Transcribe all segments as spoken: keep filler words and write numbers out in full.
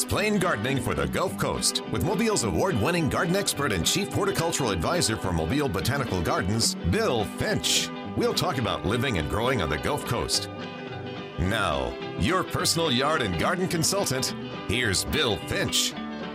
Explain Gardening for the Gulf Coast with Mobile's award-winning garden expert and chief horticultural advisor for Mobile Botanical Gardens, Bill Finch. We'll talk about living and growing on the Gulf Coast. Now, your personal yard and garden consultant, here's Bill Finch.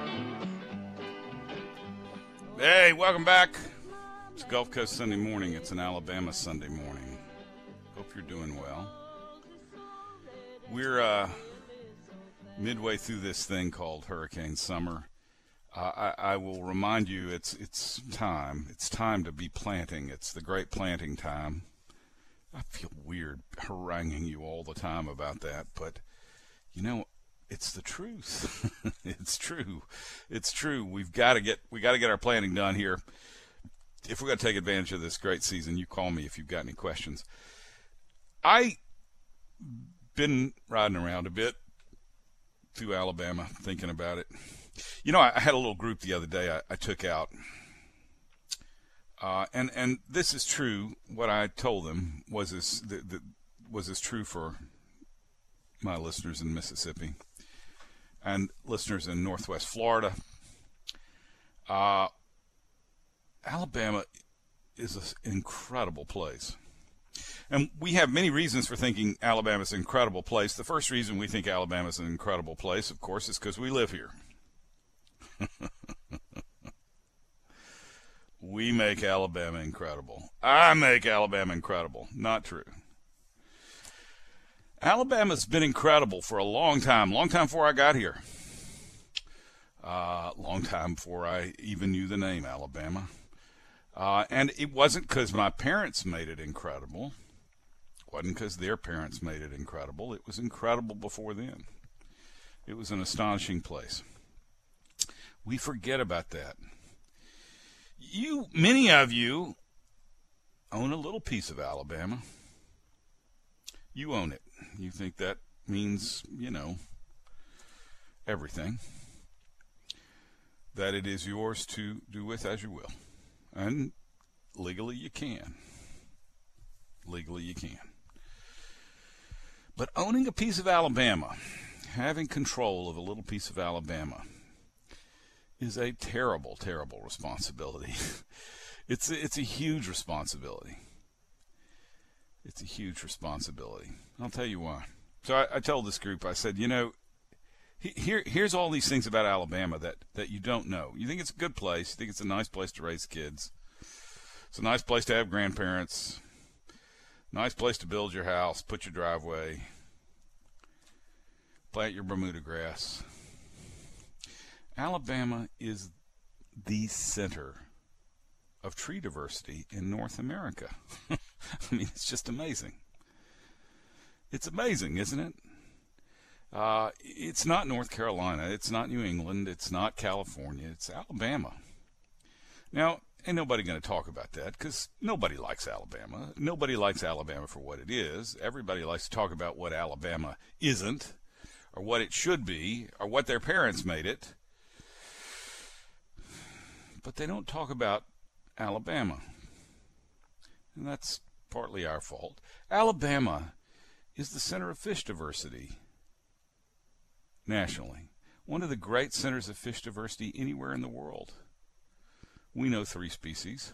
Hey, welcome back. It's Gulf Coast Sunday morning. It's an Alabama Sunday morning. Hope you're doing well. We're uh, midway through this thing called Hurricane Summer. Uh, I, I will remind you, it's it's time. It's time to be planting. It's the great planting time. I feel weird haranguing you all the time about that, but you know, it's the truth. It's true. It's true. We've got to get we got to get our planting done here. If we're going to take advantage of this great season, you call me if you've got any questions. I been riding around a bit through Alabama, thinking about it. You know, I, I had a little group the other day I, I took out. Uh, and, and this is true. What I told them was this, the, the, was this true for my listeners in Mississippi and listeners in Northwest Florida. Uh, Alabama is an incredible place. And we have many reasons for thinking Alabama is an incredible place. The first reason we think Alabama is an incredible place, of course, is because we live here. We make Alabama incredible. I make Alabama incredible. Not true. Alabama's been incredible for a long time, long time before I got here. Uh, long time before I even knew the name Alabama. Uh, and it wasn't because my parents made it incredible. It wasn't because their parents made it incredible. It was incredible before then. It was an astonishing place. We forget about that. You, many of you, own a little piece of Alabama. You own it. You think that means, you know, everything. That it is yours to do with as you will. And legally you can. Legally you can. But owning a piece of Alabama, having control of a little piece of Alabama, is a terrible, terrible responsibility. It's a, it's a huge responsibility. It's a huge responsibility. I'll tell you why. So I, I told this group, I said, you know, here here's all these things about Alabama that, that you don't know. You think it's a good place. You think it's a nice place to raise kids. It's a nice place to have grandparents. Nice place to build your house, put your driveway, plant your Bermuda grass. Alabama is the center of tree diversity in North America. I mean, it's just amazing. It's amazing, isn't it? Uh, it's not North Carolina. It's not New England. It's not California. It's Alabama. Now, ain't nobody going to talk about that because nobody likes Alabama. Nobody likes Alabama for what it is. Everybody likes to talk about what Alabama isn't or what it should be or what their parents made it. But they don't talk about Alabama. And that's partly our fault. Alabama is the center of fish diversity nationally. One of the great centers of fish diversity anywhere in the world. We know three species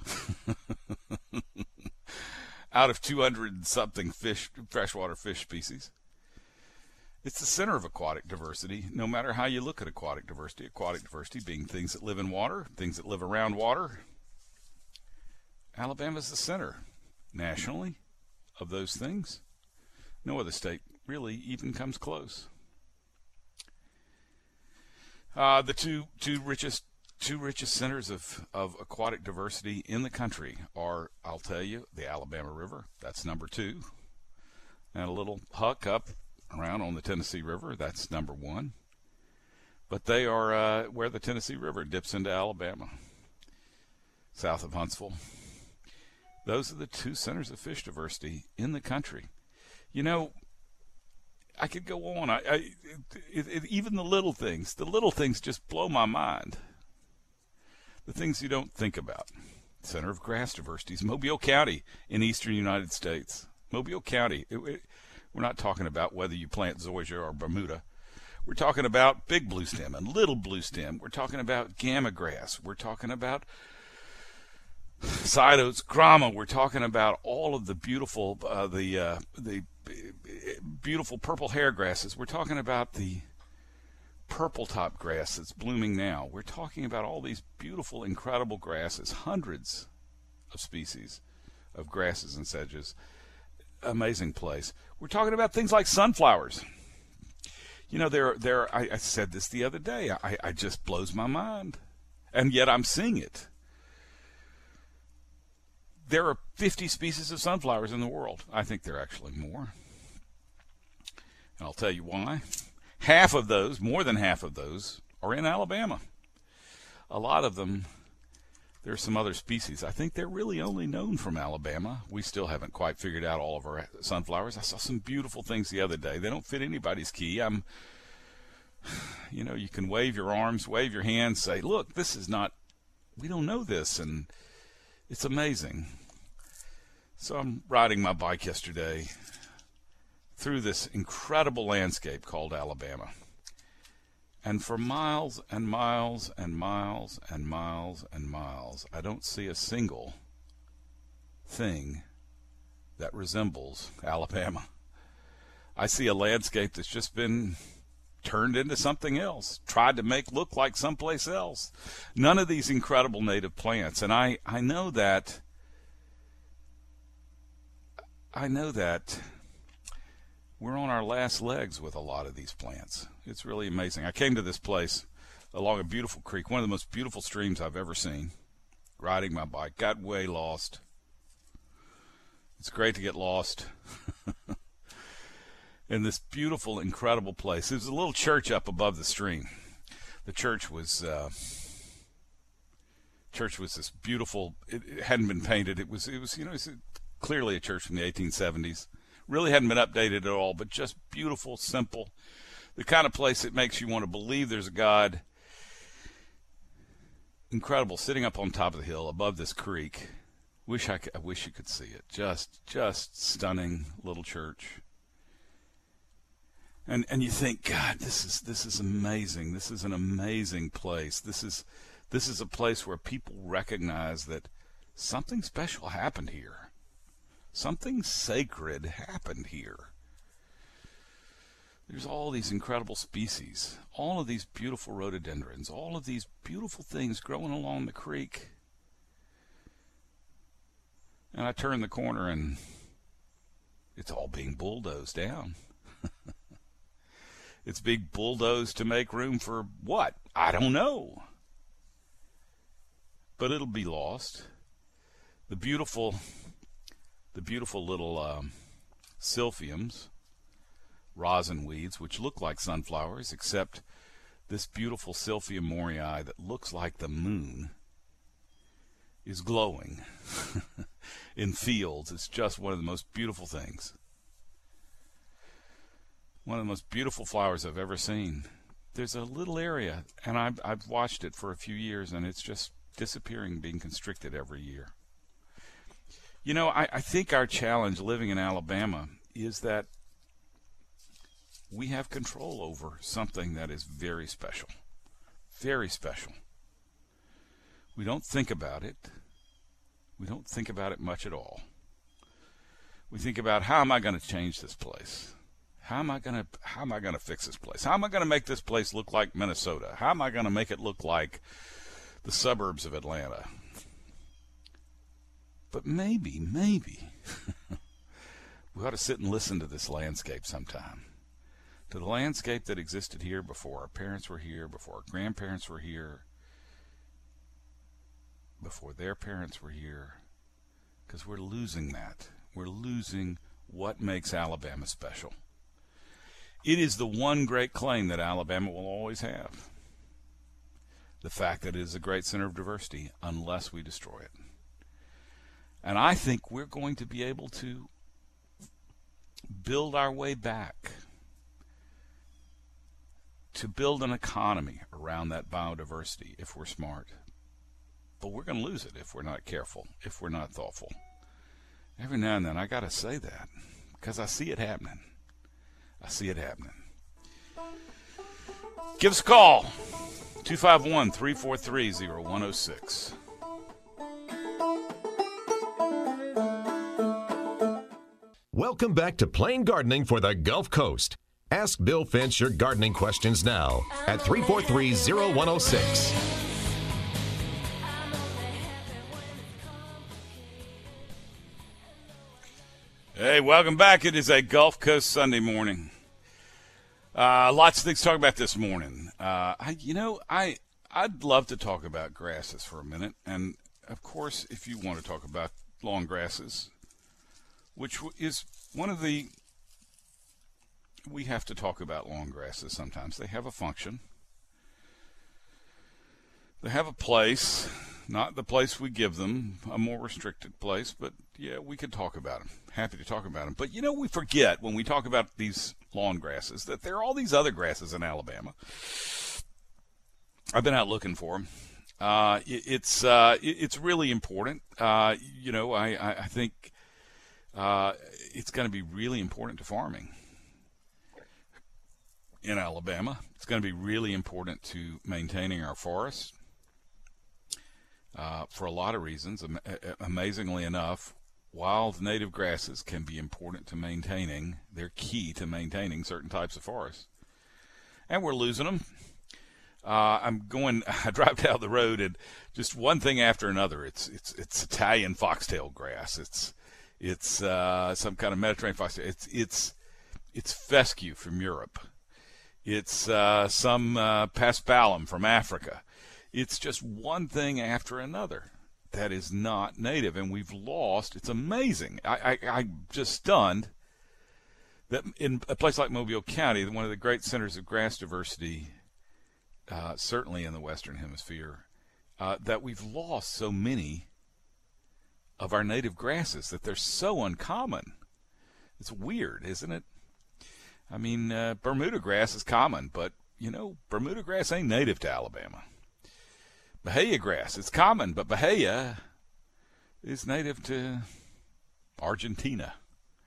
out of two hundred something fish, freshwater fish species. It's the center of aquatic diversity, no matter how you look at aquatic diversity. Aquatic diversity being things that live in water, things that live around water. Alabama's the center, nationally, of those things. No other state really even comes close. Uh, the two two richest two richest centers of, of aquatic diversity in the country are, I'll tell you, the Alabama River. That's number two. And a little huck up around on the Tennessee River. That's number one. But they are uh, where the Tennessee River dips into Alabama, south of Huntsville. Those are the two centers of fish diversity in the country. You know, I could go on. I, I it, it, even the little things, the little things just blow my mind. The things you don't think about. Center of grass diversity is Mobile County in eastern United States. Mobile County. It, it, we're not talking about whether you plant zoysia or Bermuda. We're talking about big bluestem and little bluestem. We're talking about gamma grass. We're talking about side oats, grama. We're talking about all of the beautiful, uh, the uh, the beautiful purple hair grasses. We're talking about the purple top grass that's blooming now. We're talking about all these beautiful, incredible grasses, hundreds of species of grasses and sedges. Amazing place. We're talking about things like sunflowers. You know, there, there. I, I said this the other day. I, I just blows my mind, and yet I'm seeing it. There are fifty species of sunflowers in the world. I think there are actually more, and I'll tell you why. Half of those, more than half of those, are in Alabama. A lot of them. There's some other species. I think they're really only known from Alabama. We still haven't quite figured out all of our sunflowers. I saw some beautiful things the other day. They don't fit anybody's key. I'm, you know, you can wave your arms, wave your hands, say, look, this is not, we don't know this, and it's amazing. So I'm riding my bike yesterday through this incredible landscape called Alabama. And for miles and miles and miles and miles and miles, I don't see a single thing that resembles Alabama. I see a landscape that's just been turned into something else, tried to make look like someplace else. None of these incredible native plants. And I, I know that, I know that we're on our last legs with a lot of these plants. It's really amazing. I came to this place along a beautiful creek, one of the most beautiful streams I've ever seen, riding my bike, got way lost. It's great to get lost in this beautiful, incredible place. There's a little church up above the stream. The church was uh, church was this beautiful. It, it hadn't been painted. It was it was you know it's clearly a church from the eighteen seventies. Really hadn't been updated at all, but just beautiful, simple. The kind of place that makes you want to believe there's a God. Incredible, sitting up on top of the hill above this creek. Wish I, could, I wish you could see it. Just, just stunning little church. And and you think, God, this is this is amazing. This is an amazing place. This is this is a place where people recognize that something special happened here. Something sacred happened here. There's all these incredible species, all of these beautiful rhododendrons, all of these beautiful things growing along the creek. And I turn the corner and it's all being bulldozed down. It's being bulldozed to make room for what? I don't know. But it'll be lost. The beautiful... The beautiful little um, silphiums, rosin weeds, which look like sunflowers, except this beautiful Silphium morii that looks like the moon is glowing in fields. It's just one of the most beautiful things. One of the most beautiful flowers I've ever seen. There's a little area, and I've, I've watched it for a few years, and it's just disappearing, being constricted every year. You know, I, I think our challenge living in Alabama is that we have control over something that is very special. Very special. We don't think about it. We don't think about it much at all. We think about, how am I going to change this place? How am I going to how am I going to fix this place? How am I going to make this place look like Minnesota? How am I going to make it look like the suburbs of Atlanta? But maybe, maybe, we ought to sit and listen to this landscape sometime. To the landscape that existed here before our parents were here, before our grandparents were here, before their parents were here. Because we're losing that. We're losing what makes Alabama special. It is the one great claim that Alabama will always have. The fact that it is a great center of diversity, unless we destroy it. And I think we're going to be able to build our way back, to build an economy around that biodiversity if we're smart. But we're going to lose it if we're not careful, if we're not thoughtful. Every now and then I got to say that because I see it happening. I see it happening. Give us a call, two five one, three four three, zero one zero six. Welcome back to Plain Gardening for the Gulf Coast. Ask Bill Finch your gardening questions now at three four three, zero one zero six. Hey, welcome back. It is a Gulf Coast Sunday morning. Uh, lots of things to talk about this morning. Uh, I, you know, I, I'd love to talk about grasses for a minute. And, of course, if you want to talk about lawn grasses, which is one of the, we have to talk about lawn grasses sometimes. They have a function. They have a place, not the place we give them, a more restricted place, but yeah, we could talk about them. Happy to talk about them. But, you know, we forget when we talk about these lawn grasses that there are all these other grasses in Alabama. I've been out looking for them. Uh, it, it's uh, it, it's really important. Uh, you know, I, I, I think uh, it's going to be really important to farming in Alabama. It's going to be really important to maintaining our forests uh, for a lot of reasons. Am- amazingly enough, wild native grasses can be important to maintaining. They're key to maintaining certain types of forests. And we're losing them. Uh, I'm going, I drive down the road and just one thing after another. It's it's it's Italian foxtail grass. It's it's uh, some kind of Mediterranean foxtail. It's it's it's fescue from Europe. It's uh, some uh, paspalum from Africa. It's just one thing after another that is not native, and we've lost. It's amazing. I, I, I'm just stunned that in a place like Mobile County, one of the great centers of grass diversity, uh, certainly in the Western Hemisphere, uh, that we've lost so many of our native grasses, that they're so uncommon. It's weird, isn't it? I mean, uh, Bermuda grass is common, but, you know, Bermuda grass ain't native to Alabama. Bahia grass, it's common, but Bahia is native to Argentina.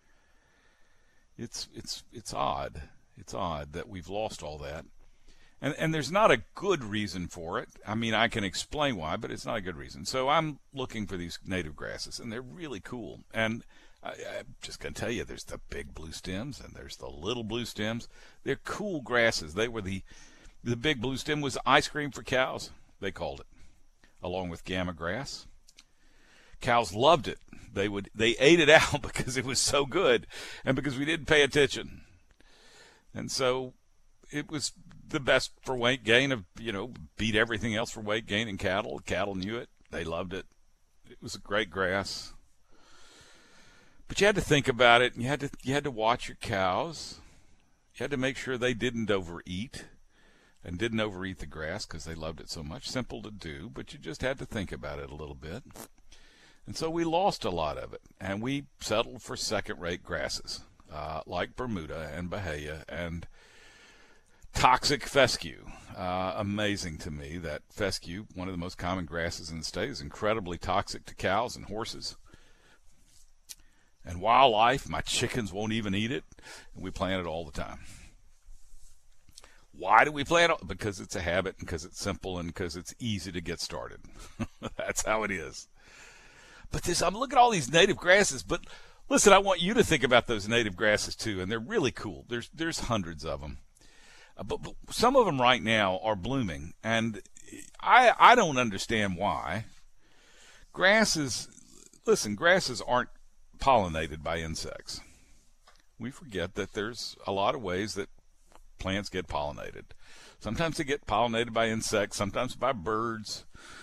It's it's it's odd. It's odd that we've lost all that. And and there's not a good reason for it. I mean, I can explain why, but it's not a good reason. So I'm looking for these native grasses, and they're really cool. And I, I'm just going to tell you, there's the big blue stems, and there's the little blue stems. They're cool grasses. They were the, the big blue stem was ice cream for cows, they called it, along with gamma grass. Cows loved it. They would they ate it out because it was so good, and because we didn't pay attention. And so it was the best for weight gain, of, you know, beat everything else for weight gain in cattle. Cattle knew it. They loved it. It was a great grass. But you had to think about it, and you had to you had to watch your cows. You had to make sure they didn't overeat and didn't overeat the grass because they loved it so much. Simple to do, but you just had to think about it a little bit. And so we lost a lot of it, and we settled for second-rate grasses uh, like Bermuda and Bahia and toxic fescue. Uh, amazing to me that fescue, one of the most common grasses in the state, is incredibly toxic to cows and horses and wildlife. My chickens won't even eat it, and we plant it all the time. Why do we plant it? Because it's a habit, and because it's simple, and because it's easy to get started. That's how it is. But this, I'm looking at all these native grasses, but listen, I want you to think about those native grasses too, and they're really cool. There's there's hundreds of them. Uh, but, but some of them right now are blooming, and I I don't understand why. Grasses, listen, grasses aren't pollinated by insects. We forget that there's a lot of ways that plants get pollinated. Sometimes they get pollinated by insects, sometimes by birds,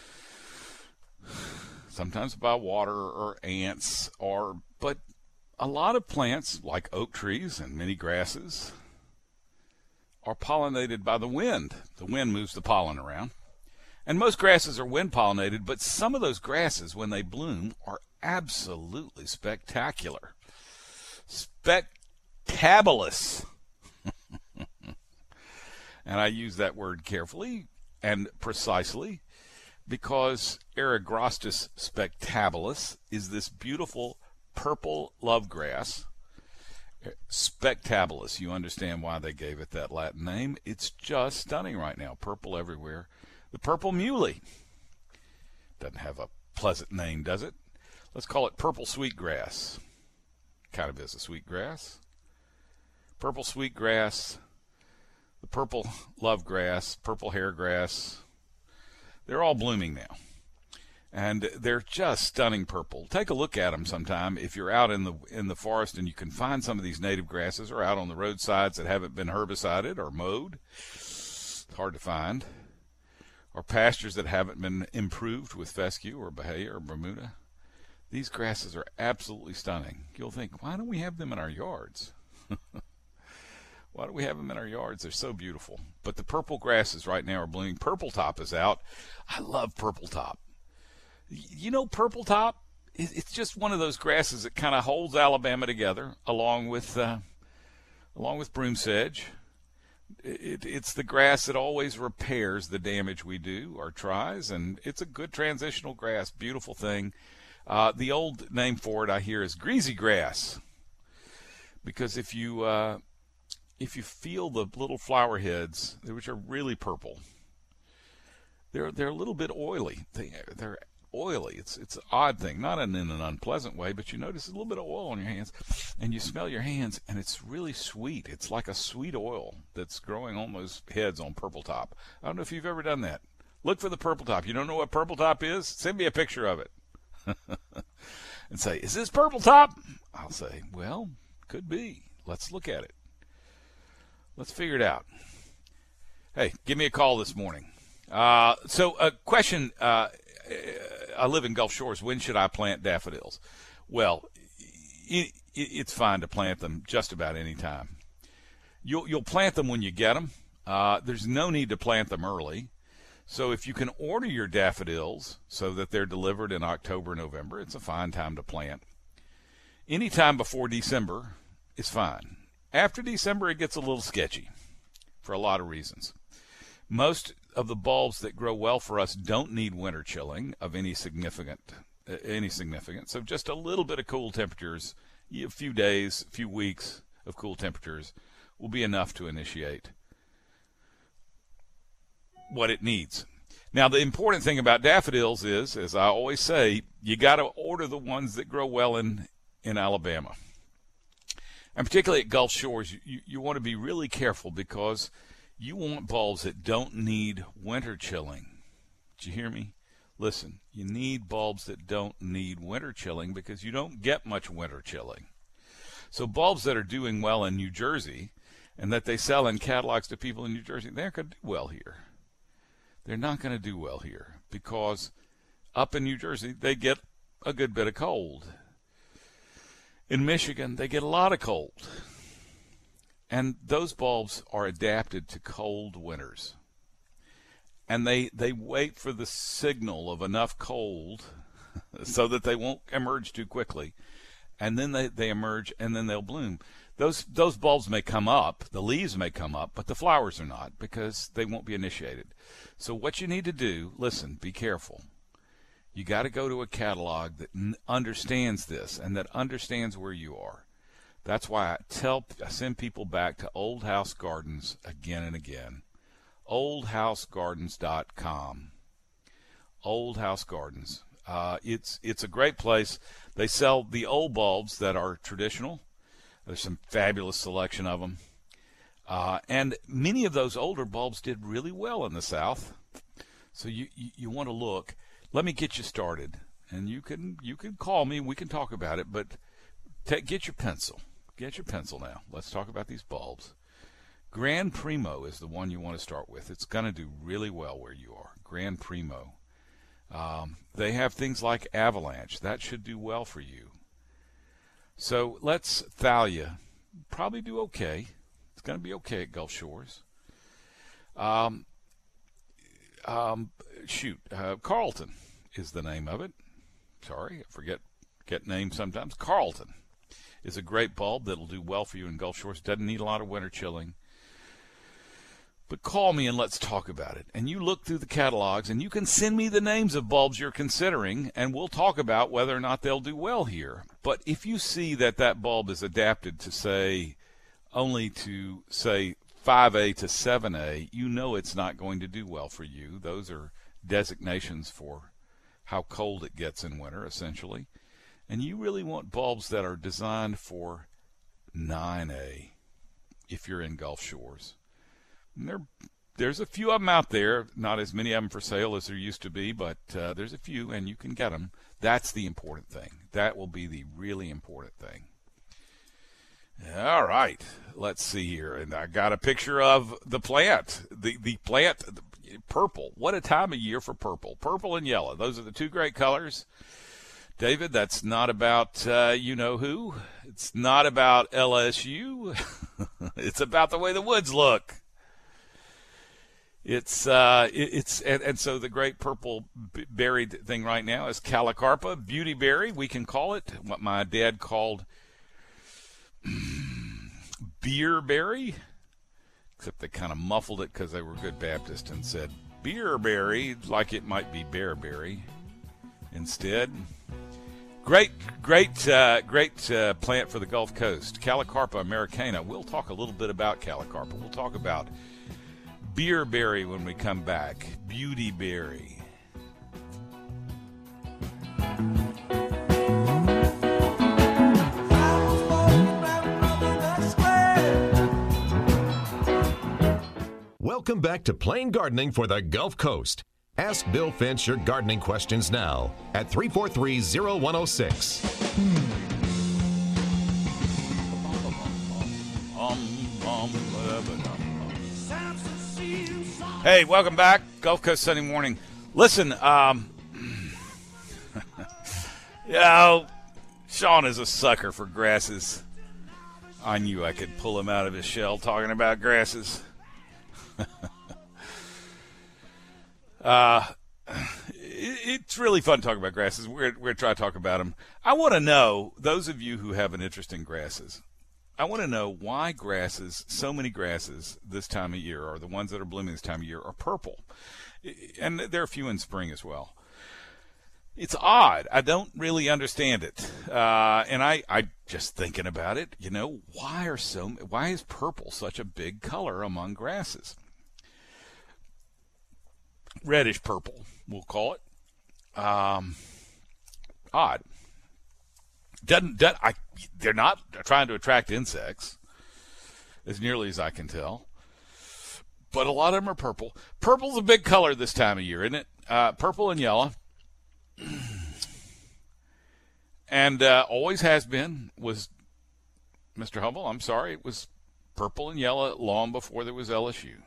sometimes by water or ants, or but a lot of plants, like oak trees and many grasses, are pollinated by the wind. The wind moves the pollen around. And most grasses are wind pollinated, but some of those grasses, when they bloom, are absolutely spectacular. Spectabulous. And I use that word carefully and precisely because Eragrostis spectabulus is this beautiful purple love grass. Spectabilis. You understand why they gave it that Latin name. It's just stunning right now. Purple everywhere. The purple muley. Doesn't have a pleasant name, does it? Let's call it purple sweetgrass. Kind of is a sweetgrass. Purple sweetgrass. The purple lovegrass. Purple hairgrass. They're all blooming now. And they're just stunning purple. Take a look at them sometime if you're out in the in the forest and you can find some of these native grasses, or out on the roadsides that haven't been herbicided or mowed. It's hard to find. Or pastures that haven't been improved with fescue or bahia or Bermuda. These grasses are absolutely stunning. You'll think, why don't we have them in our yards? Why do we have them in our yards? They're so beautiful. But the purple grasses right now are blooming. Purple top is out. I love purple top. You know, purple top, it's just one of those grasses that kind of holds Alabama together, along with uh, along with broom sedge. It, it's the grass that always repairs the damage we do or tries, and it's a good transitional grass, beautiful thing. Uh, the old name for it, I hear, is greasy grass, because if you uh, if you feel the little flower heads, which are really purple, they're they're a little bit oily. They, they're oily. It's it's an odd thing, not in, in an unpleasant way, but you notice a little bit of oil on your hands, and you smell your hands, and it's really sweet. It's like a sweet oil that's growing on those heads on purple top. I don't know if you've ever done that. Look for the purple top. You don't know what purple top is? Send me a picture of it. And say, is this purple top? I'll say, well, could be. Let's look at it. Let's figure it out. Hey, give me a call this morning. Uh, so a question, uh, I live in Gulf Shores. When should I plant daffodils? Well, it, it, it's fine to plant them just about any time. You'll, you'll plant them when you get them. Uh, there's no need to plant them early. So if you can order your daffodils so that they're delivered in October, November, it's a fine time to plant. Anytime before December is fine. After December, it gets a little sketchy for a lot of reasons. Most of the bulbs that grow well for us don't need winter chilling of any significant, uh, any significance. So just a little bit of cool temperatures, a few days, a few weeks of cool temperatures will be enough to initiate what it needs. Now, the important thing about daffodils is, as I always say, you got to order the ones that grow well in, in Alabama. And particularly at Gulf Shores, you, you want to be really careful, because you want bulbs that don't need winter chilling. Did you hear me? Listen, you need bulbs that don't need winter chilling, because you don't get much winter chilling. So bulbs that are doing well in New Jersey and that they sell in catalogs to people in New Jersey, they're going to do well here. They're not going to do well here, because up in New Jersey, they get a good bit of cold. In Michigan, they get a lot of cold. And those bulbs are adapted to cold winters. And they, they wait for the signal of enough cold so that they won't emerge too quickly. And then they, they emerge, and then they'll bloom. Those those bulbs may come up, the leaves may come up, but the flowers are not, because they won't be initiated. So what you need to do, listen, be careful. You got to go to a catalog that n- understands this and that understands where you are. That's why I tell, I send people back to Old House Gardens again and again. old house gardens dot com. Old House Gardens. Uh, it's it's a great place. They sell the old bulbs that are traditional. There's some fabulous selection of them. Uh, and many of those older bulbs did really well in the South. So you, you, you want to look. Let me get you started. And you can you can call me and we can talk about it. But t- get your pencil. Get your pencil now. Let's talk about these bulbs. Gran Primo is the one you want to start with. It's going to do really well where you are. Gran Primo. Um, they have things like Avalanche. That should do well for you. So let's Thalia. Probably do okay. It's going to be okay at Gulf Shores. Um, um, shoot, uh, Carlton is the name of it. Sorry, I forget get names sometimes. Carlton is a great bulb that'll do well for you in Gulf Shores. Doesn't need a lot of winter chilling. But call me and let's talk about it. And you look through the catalogs, and you can send me the names of bulbs you're considering, and we'll talk about whether or not they'll do well here. But if you see that that bulb is adapted to, say, only to, say, five A to seven A, you know it's not going to do well for you. Those are designations for how cold it gets in winter, essentially. And you really want bulbs that are designed for nine A if you're in Gulf Shores. And there, there's a few of them out there, not as many of them for sale as there used to be, but uh, there's a few, and you can get them. That's the important thing. That will be the really important thing. All right, let's see here. And I got a picture of the plant, the, the plant, the purple. What a time of year for purple. Purple and yellow. Those are the two great colors. David, that's not about uh, you-know-who. It's not about L S U. It's about the way the woods look. It's uh, it, it's and, and so the great purple b- berried thing right now is Calicarpa, beauty berry, we can call it. What my dad called beer berry, except they kind of muffled it because they were good Baptist and said beer berry like it might be bearberry instead. Great, great, uh, great uh, plant for the Gulf Coast, Calicarpa americana. We'll talk a little bit about Calicarpa. We'll talk about beerberry when we come back. Beauty berry. Welcome back to Plain Gardening for the Gulf Coast. Ask Bill Finch your gardening questions now at three four three, zero one zero six. Hey, welcome back. Gulf Coast Sunday morning. Listen, um, you know, Sean is a sucker for grasses. I knew I could pull him out of his shell talking about grasses. uh, it, it's really fun talking about grasses. We're, we're going to try to talk about them. I want to know, those of you who have an interest in grasses, I want to know why grasses, so many grasses this time of year, or the ones that are blooming this time of year, are purple. And there are a few in spring as well. It's odd. I don't really understand it. Uh, and I, I just thinking about it, you know, why are so, why is purple such a big color among grasses? Reddish purple, we'll call it. Um, odd. Doesn't, doesn't I? They're not trying to attract insects, as nearly as I can tell. But a lot of them are purple. Purple's a big color this time of year, isn't it? Uh, purple and yellow, and uh, always has been. Was Mister Humble? I'm sorry, it was purple and yellow long before there was L S U.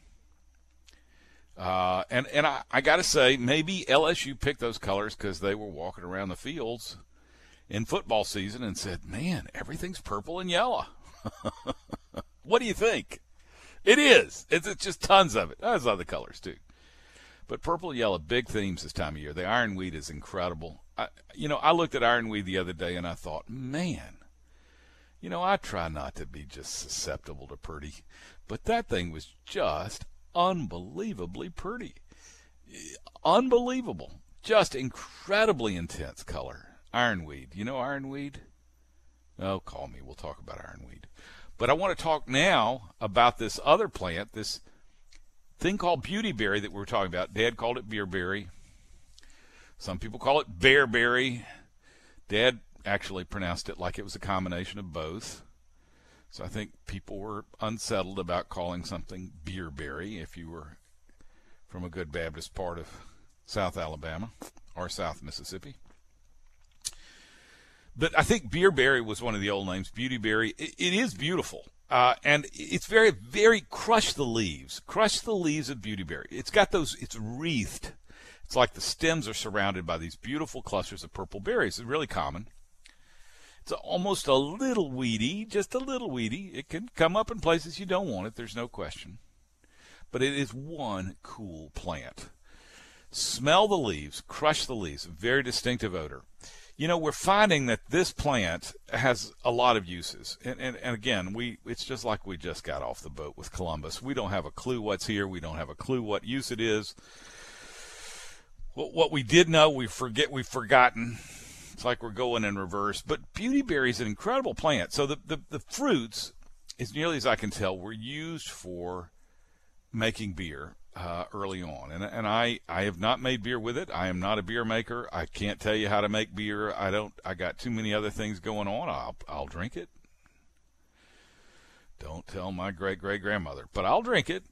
Uh, and and I, I got to say, maybe L S U picked those colors because they were walking around the fields in football season and said, man, everything's purple and yellow. What do you think? It is. It's, it's just tons of it. There's other colors, too. But purple and yellow, big themes this time of year. The ironweed is incredible. I, you know, I looked at ironweed the other day and I thought, man, you know, I try not to be just susceptible to pretty. But that thing was just unbelievably pretty. Unbelievable. Just incredibly intense color. Ironweed. You know ironweed? Oh, call me. We'll talk about ironweed. But I want to talk now about this other plant, this thing called beautyberry that we were talking about. Dad called it beerberry. Some people call it bearberry. Dad actually pronounced it like it was a combination of both. So I think people were unsettled about calling something beerberry if you were from a good Baptist part of South Alabama or South Mississippi. But I think beerberry was one of the old names, beautyberry. It, it is beautiful. Uh, and it's very, very, crush the leaves. Crush the leaves of beautyberry. It's got those, it's wreathed. It's like the stems are surrounded by these beautiful clusters of purple berries. It's really common. It's almost a little weedy, just a little weedy. It can come up in places you don't want it, there's no question. But it is one cool plant. Smell the leaves, crush the leaves, very distinctive odor. you know, we're finding that this plant has a lot of uses. And, and, and again, we it's just like we just got off the boat with Columbus. We don't have a clue what's here. We don't have a clue what use it is. What we did know, we forget, we've forgotten. It's like we're going in reverse. But beautyberry is an incredible plant. So the, the, the fruits, as nearly as I can tell, were used for making beer uh, early on. And, and I, I have not made beer with it. I am not a beer maker. I can't tell you how to make beer. I don't. I got too many other things going on. I'll, I'll drink it. Don't tell my great-great-grandmother. But I'll drink it.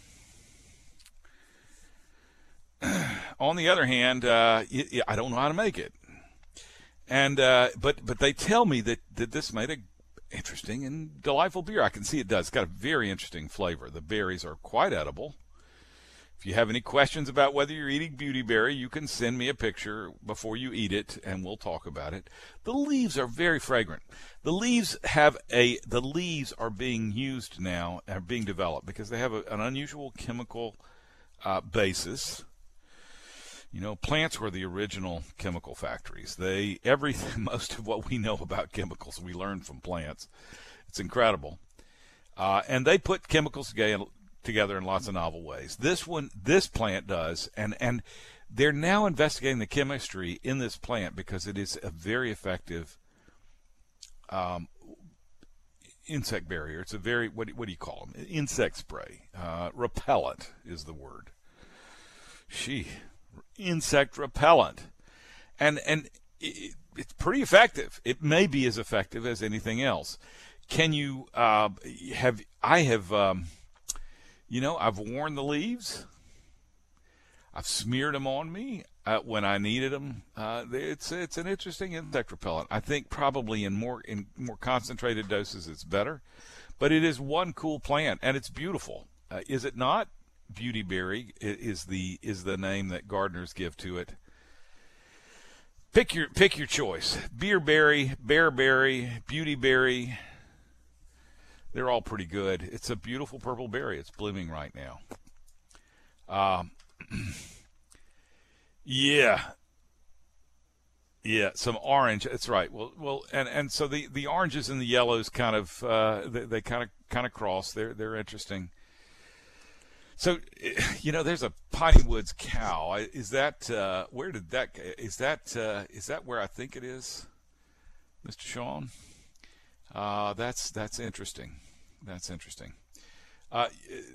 On the other hand, uh, I don't know how to make it, and uh, but but they tell me that, that this made a interesting and delightful beer. I can see it does. It's got a very interesting flavor. The berries are quite edible. If you have any questions about whether you're eating beautyberry, you can send me a picture before you eat it, and we'll talk about it. The leaves are very fragrant. The leaves have a the leaves are being used now, are being developed because they have a, an unusual chemical uh, basis. You know, plants were the original chemical factories. They everything, most of what we know about chemicals, we learned from plants. It's incredible, uh, and they put chemicals together, together in lots of novel ways. This one, this plant does, and and they're now investigating the chemistry in this plant because it is a very effective um, insect barrier. It's a very what what do you call them? Insect spray, uh, repellent is the word. She. Insect repellent, and and it, it's pretty effective. It may be as effective as anything else. Can you uh, have? I have, um, you know, I've worn the leaves. I've smeared them on me uh, when I needed them. Uh, it's it's an interesting insect repellent. I think probably in more in more concentrated doses it's better, but it is one cool plant and it's beautiful. Uh, is it not? Beautyberry is the is the name that gardeners give to it. Pick your pick your choice. Beerberry, bearberry, beautyberry. They're all pretty good. It's a beautiful purple berry. It's blooming right now. Um, yeah, yeah. Some orange. That's right. Well, well, and, and so the, the oranges and the yellows kind of uh, they, they kind of kind of cross. They're they're interesting. So, you know, there's a Piney Woods cow. Is that uh, where did that is that uh, is that where I think it is, Mister Sean? Uh, that's that's interesting. That's interesting. Uh,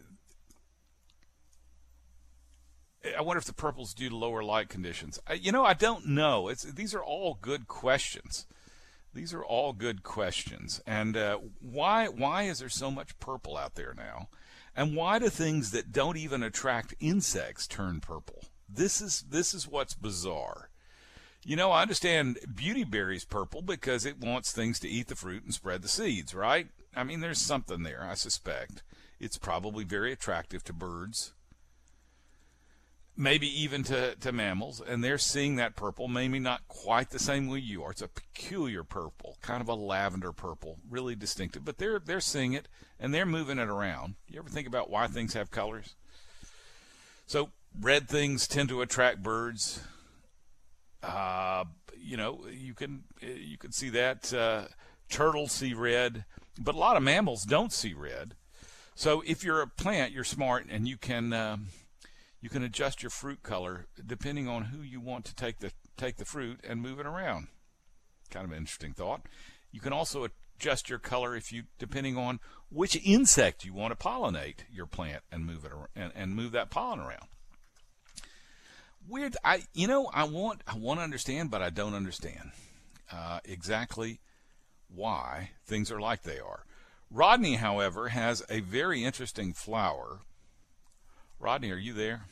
I wonder if the purple's due to lower light conditions. I, you know, I don't know. It's these are all good questions. These are all good questions. And uh, why why is there so much purple out there now? And why do things that don't even attract insects turn purple? This is this is what's bizarre. You know, I understand beautyberry's purple because it wants things to eat the fruit and spread the seeds, right? I mean, there's something there, I suspect. It's probably very attractive to birds, maybe even to, to mammals, and they're seeing that purple, maybe not quite the same way you are. It's a peculiar purple, kind of a lavender purple, really distinctive, but they're they're seeing it, and they're moving it around. You ever think about why things have colors? So red things tend to attract birds. Uh, you know, you can you can see that. Uh, turtles see red, but a lot of mammals don't see red. So if you're a plant, you're smart, and you can um, you can adjust your fruit color depending on who you want to take the take the fruit and move it around. Kind of an interesting thought. You can also adjust your color if you depending on which insect you want to pollinate your plant and move it around, and, and move that pollen around. Weird. I you know I want I want to understand, but I don't understand uh, exactly why things are like they are. Rodney, however, has a very interesting flower. Rodney, are you there?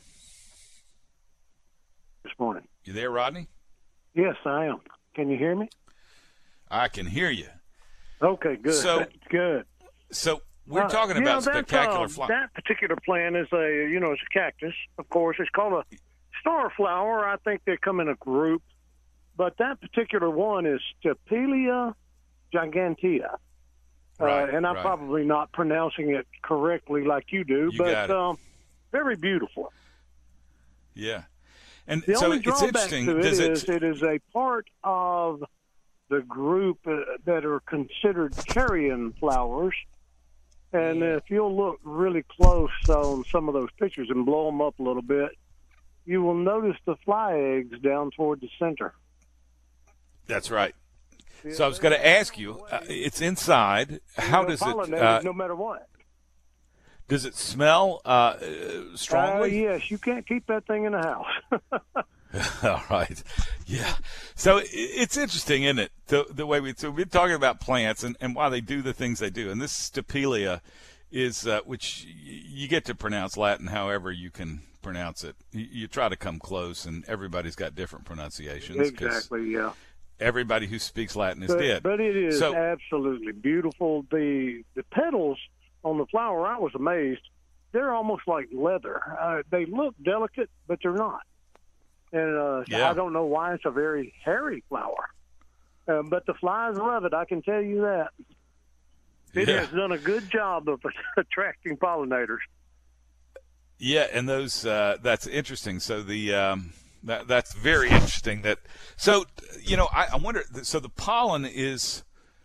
This morning. You there, Rodney? Yes, I am. Can you hear me? I can hear you. Okay, good. So That's good. So we're uh, talking you about know, spectacular uh, flower. That particular plant is a, you know, it's a cactus, of course. It's called a star flower. I think they come in a group. But that particular one is Stapelia gigantea. Right, uh, and I'm right. probably not pronouncing it correctly like you do, You but got it. Um, very beautiful. Yeah. And the so only it's drawback interesting. to it Does is it, it is a part of the group uh, that are considered carrion flowers. And if you'll look really close on some of those pictures and blow them up a little bit, you will notice the fly eggs down toward the center. That's right. So I was going to ask you, uh, it's inside. How does it, uh, no matter what? Does it smell uh, strongly? Uh, yes, you can't keep that thing in the house. All right. Yeah. So it, it's interesting, isn't it? The, the way we, so we've been talking about plants and, and why they do the things they do. And this Stapelia is, uh, which you get to pronounce Latin however you can pronounce it. You, you try to come close, and everybody's got different pronunciations. Exactly, yeah. Everybody who speaks Latin is but, dead. But it is so, absolutely beautiful. The the petals on the flower, I was amazed. They're almost like leather. Uh, they look delicate, but they're not. And uh, yeah. I don't know why it's a very hairy flower. Uh, but the flies love it, I can tell you that. It yeah. has done a good job of attracting pollinators. Yeah, and those uh, that's interesting. So the um, that that's very interesting. That so you know I, I wonder. So the pollen is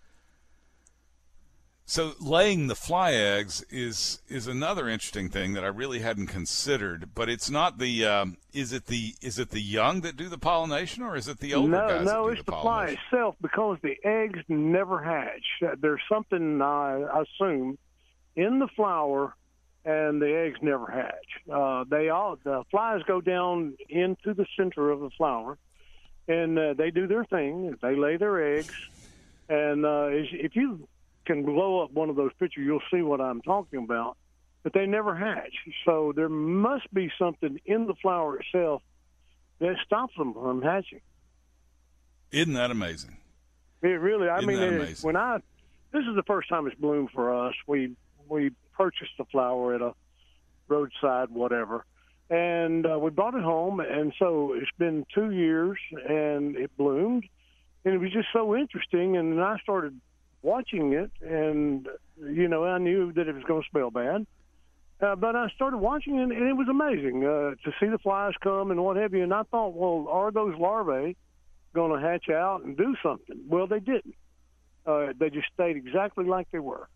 so laying the fly eggs is is another interesting thing that I really hadn't considered. But it's not the um, is it the is it the young that do the pollination, or is it the older no, guys? No, that do it's the, the fly itself, because the eggs never hatch. There's something I assume in the flower, and the eggs never hatch. Uh, they all the flies go down into the center of the flower, and uh, they do their thing. They lay their eggs, and uh, if you can blow up one of those pictures, you'll see what I'm talking about. But they never hatch, so there must be something in the flower itself that stops them from hatching. Isn't that amazing? It really. I Isn't mean, that it, amazing? when I this is the first time it's bloomed for us. We we purchased the flower at a roadside, whatever, and uh, we brought it home. And so it's been two years, and it bloomed, and it was just so interesting. And then I started watching it, and you know, I knew that it was going to smell bad, uh, but I started watching it, and it was amazing uh, to see the flies come and what have you. And I thought, well, are those larvae going to hatch out and do something? Well, they didn't. Uh, they just stayed exactly like they were.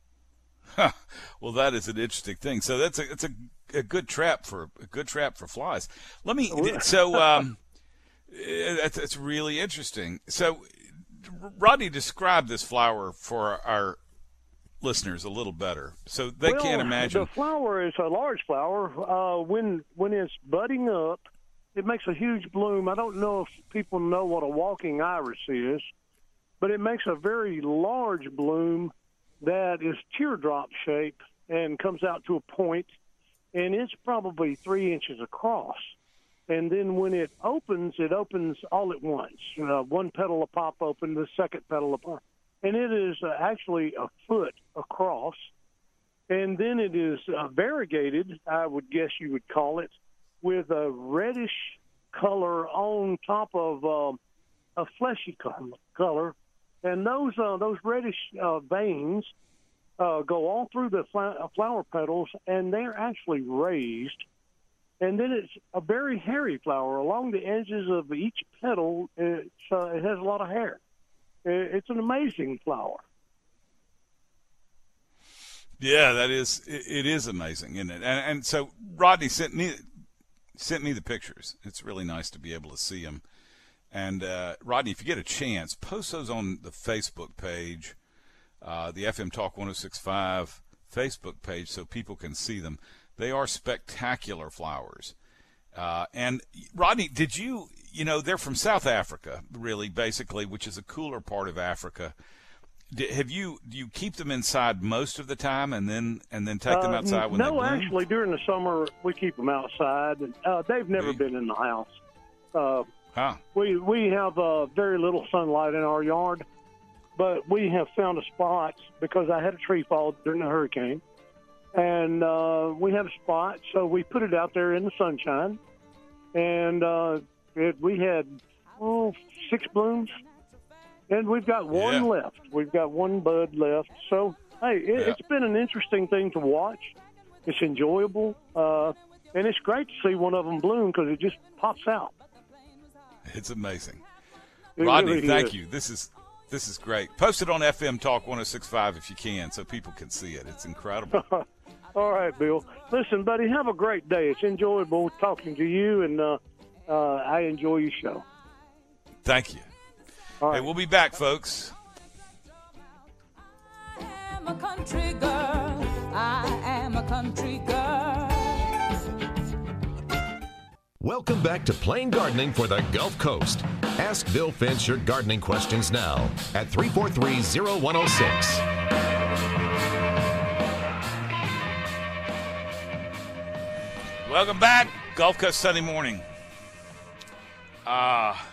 Huh. Well, that is an interesting thing. So that's a it's a, a good trap for a good trap for flies. Let me. So um, that's that's really interesting. So, Rodney, describe this flower for our listeners a little better, so they well, can't imagine. The flower is a large flower. Uh, when when it's budding up, it makes a huge bloom. I don't know if people know what a walking iris is, but it makes a very large bloom that is teardrop shaped and comes out to a point, and it's probably three inches across. And then when it opens, it opens all at once. Uh, one petal will pop open, the second petal will pop. And it is uh, actually a foot across. And then it is uh, variegated, I would guess you would call it, with a reddish color on top of uh, a fleshy color. And those uh, those reddish uh, veins uh, go all through the fl- flower petals, and they're actually raised. And then it's a very hairy flower. Along the edges of each petal, it's, uh, it has a lot of hair. It's an amazing flower. Yeah, that is. It, it is amazing, isn't it? And, and so Rodney sent me sent me the pictures. It's really nice to be able to see them. And uh, Rodney, if you get a chance, post those on the Facebook page, uh, the F M Talk one oh six point five Facebook page, so people can see them. They are spectacular flowers. Uh, and Rodney, did you, you know, they're from South Africa, really, basically, which is a cooler part of Africa. Did, have you, do you keep them inside most of the time and then and then take them outside uh, when no, they bloom? No, actually, during the summer, we keep them outside. Uh, they've never yeah. been in the house. Uh, huh. We we have uh, very little sunlight in our yard, but we have found a spot because I had a tree fall during the hurricane. And uh, we have a spot, so we put it out there in the sunshine. And uh, it, we had oh, six blooms, and we've got one yeah. left. We've got one bud left. So, hey, it, yeah. it's been an interesting thing to watch. It's enjoyable. Uh, and it's great to see one of them bloom because it just pops out. It's amazing. It Rodney, really thank is. you. This is this is great. Post it on F M Talk one oh six point five if you can so people can see it. It's incredible. All right, Bill. Listen, buddy, have a great day. It's enjoyable talking to you, and uh, uh, I enjoy your show. Thank you. All right. Hey, we'll be back, folks. I am a country girl. I am a country girl. Welcome back to Plain Gardening for the Gulf Coast. Ask Bill Finch your gardening questions now at three four three, oh one oh six. Welcome back, Gulf Coast Sunday morning. Uh,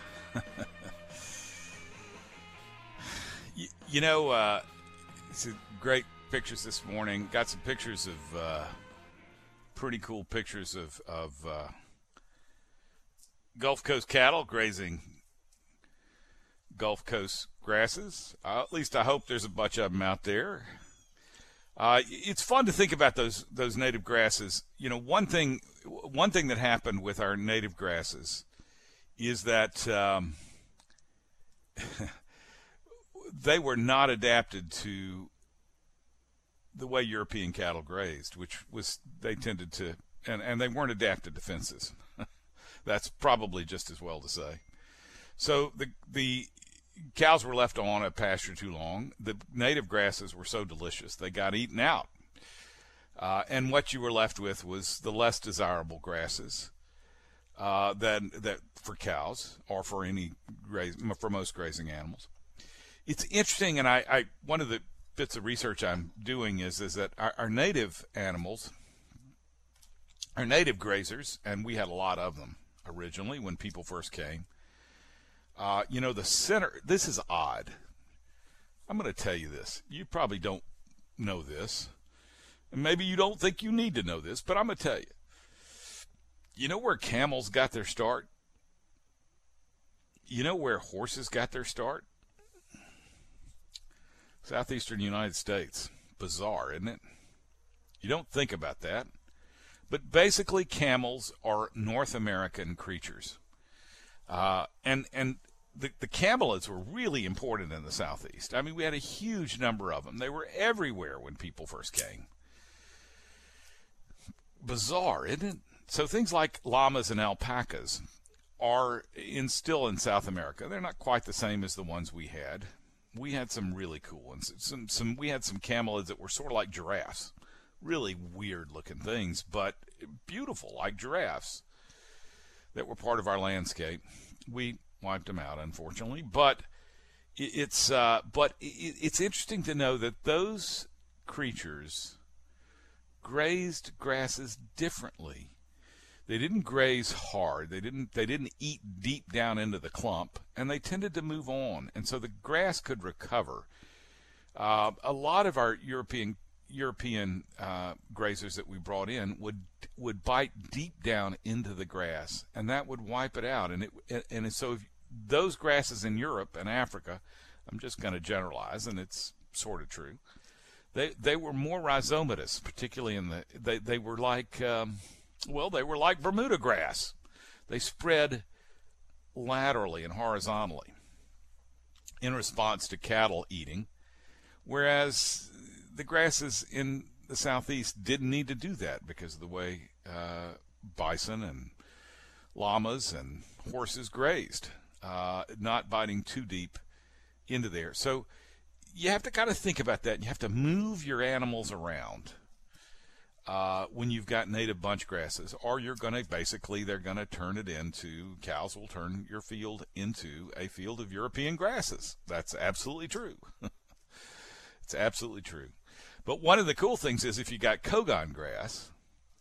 you, you know, uh, it's a great pictures this morning. Got some pictures of uh, pretty cool pictures of, of uh, Gulf Coast cattle grazing Gulf Coast grasses. Uh, at least I hope there's a bunch of them out there. Uh, it's fun to think about those those native grasses. You know, one thing one thing that happened with our native grasses is that um, they were not adapted to the way European cattle grazed, which was they tended to, and, and they weren't adapted to fences. That's probably just as well to say. So the the cows were left on a pasture too long. The native grasses were so delicious, they got eaten out. Uh, and what you were left with was the less desirable grasses uh, than that for cows or for any graze, for most grazing animals. It's interesting, and I, I one of the bits of research I'm doing is is that our, our native animals, our native grazers, and we had a lot of them originally when people first came. Uh, you know, the center, this is odd. I'm going to tell you this. You probably don't know this. And maybe you don't think you need to know this, but I'm going to tell you. You know where camels got their start? You know where horses got their start? Southeastern United States. Bizarre, isn't it? You don't think about that. But basically, camels are North American creatures. Uh, and and the, the camelids were really important in the Southeast. I mean, we had a huge number of them. They were everywhere when people first came. Bizarre, isn't it? So things like llamas and alpacas are in, still in South America. They're not quite the same as the ones we had. We had some really cool ones. Some, some, we had some camelids that were sort of like giraffes. Really weird-looking things, but beautiful, like giraffes, that were part of our landscape. We wiped them out, unfortunately, but it's uh, but it's interesting to know that those creatures grazed grasses differently. They didn't graze hard. They didn't they didn't eat deep down into the clump, and they tended to move on, and so the grass could recover. Uh, a lot of our European European uh, grazers that we brought in would would bite deep down into the grass, and that would wipe it out. And it and so if those grasses in Europe and Africa, I'm just going to generalize, and it's sort of true. They they were more rhizomatous, particularly in the they they were like um, well they were like Bermuda grass. They spread laterally and horizontally in response to cattle eating, whereas the grasses in the Southeast didn't need to do that because of the way uh, bison and llamas and horses grazed, uh, not biting too deep into there. So you have to kind of think about that. You have to move your animals around uh, when you've got native bunch grasses, or you're going to basically, they're going to turn it into, cows will turn your field into a field of European grasses. That's absolutely true. It's absolutely true. But one of the cool things is if you got Kogon grass,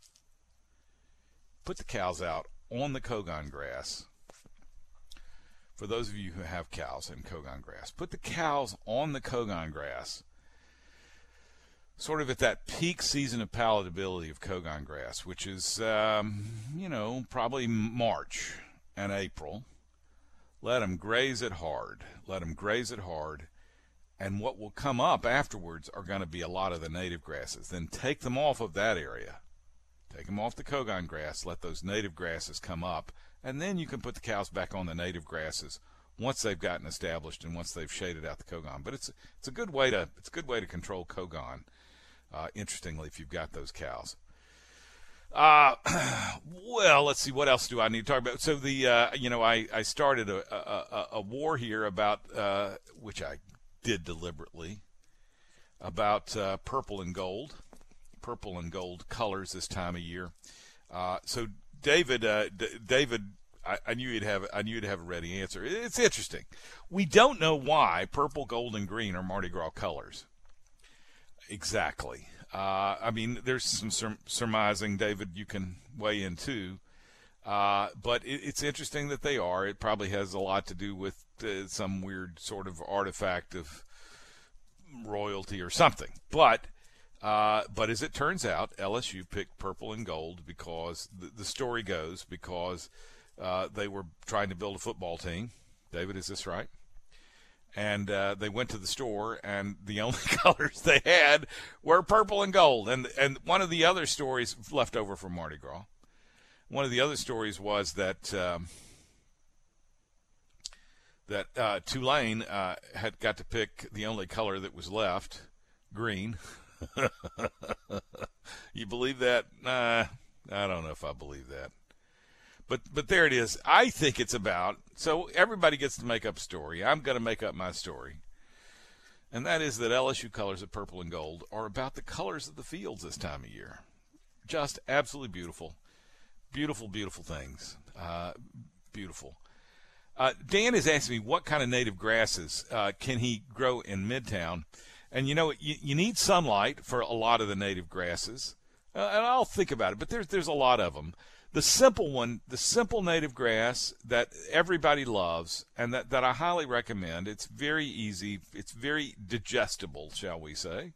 put the cows out on the Kogon grass. For those of you who have cows and Kogon grass, put the cows on the Kogon grass, sort of at that peak season of palatability of Kogon grass, which is, um, you know, probably March and April. Let them graze it hard. Let them graze it hard. And what will come up afterwards are going to be a lot of the native grasses. Then take them off of that area. Take them off the Kogon grass, let those native grasses come up, and then you can put the cows back on the native grasses once they've gotten established and once they've shaded out the Kogon. But it's it's a good way to it's a good way to control Kogon. Uh, interestingly, if you've got those cows. Uh, well, let's see. What else do I need to talk about? So the uh, you know I I started a a, a war here about uh, which I did deliberately about uh, purple and gold, purple and gold colors this time of year. Uh, so David, uh, D- David. I, I knew you'd have I knew you'd have a ready answer. It's interesting. We don't know why purple, gold, and green are Mardi Gras colors. Exactly. Uh, I mean, there's some sur- surmising, David, you can weigh in too. Uh, but it, it's interesting that they are. It probably has a lot to do with uh, some weird sort of artifact of royalty or something. But uh, but as it turns out, L S U picked purple and gold because the, the story goes because uh, they were trying to build a football team. David, is this right? And uh, they went to the store, and the only colors they had were purple and gold. And and one of the other stories left over from Mardi Gras, one of the other stories was that um, that uh, Tulane uh, had got to pick the only color that was left, green. You believe that? Nah, I don't know if I believe that. But but there it is. I think it's about, so everybody gets to make up a story. I'm going to make up my story. And that is that L S U colors of purple and gold are about the colors of the fields this time of year. Just absolutely beautiful. Beautiful, beautiful things. Uh, beautiful. Uh, Dan is asking me what kind of native grasses uh, can he grow in Midtown. And, you know, you, you need sunlight for a lot of the native grasses. Uh, and I'll think about it, but there's, there's a lot of them. The simple one, the simple native grass that everybody loves and that, that I highly recommend, it's very easy, it's very digestible, shall we say,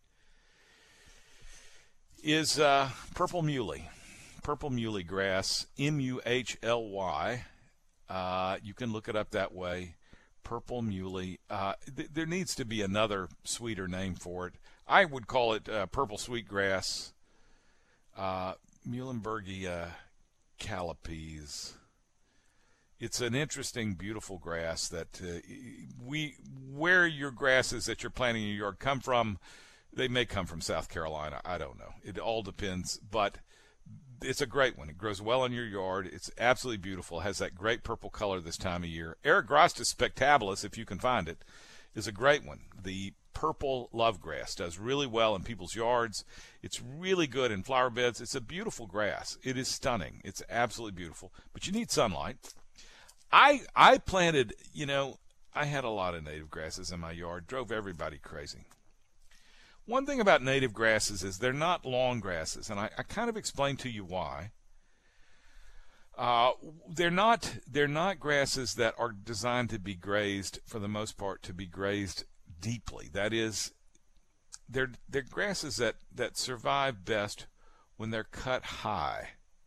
is uh, purple muhly. Purple muhly grass, M U H L Y. Uh, you can look it up that way. Purple muhly. Uh, th- there needs to be another sweeter name for it. I would call it uh, purple sweetgrass, uh, Muhlenbergia calipes. It's an interesting, beautiful grass that uh, we, where your grasses that you're planting in your yard come from, they may come from South Carolina. I don't know. It all depends, but it's a great one. It grows well in your yard. It's absolutely beautiful. It has that great purple color this time of year. Eragrostis spectabilis, if you can find it, is a great one. The purple lovegrass does really well in people's yards. It's really good in flower beds. It's a beautiful grass. It is stunning. It's absolutely beautiful. But you need sunlight. I I planted, you know, I had a lot of native grasses in my yard. Drove everybody crazy. One thing about native grasses is they're not long grasses, and I, I kind of explained to you why. Uh, they're not they're not grasses that are designed to be grazed, for the most part, to be grazed deeply. That is, they're they're grasses that, that survive best when they're cut high.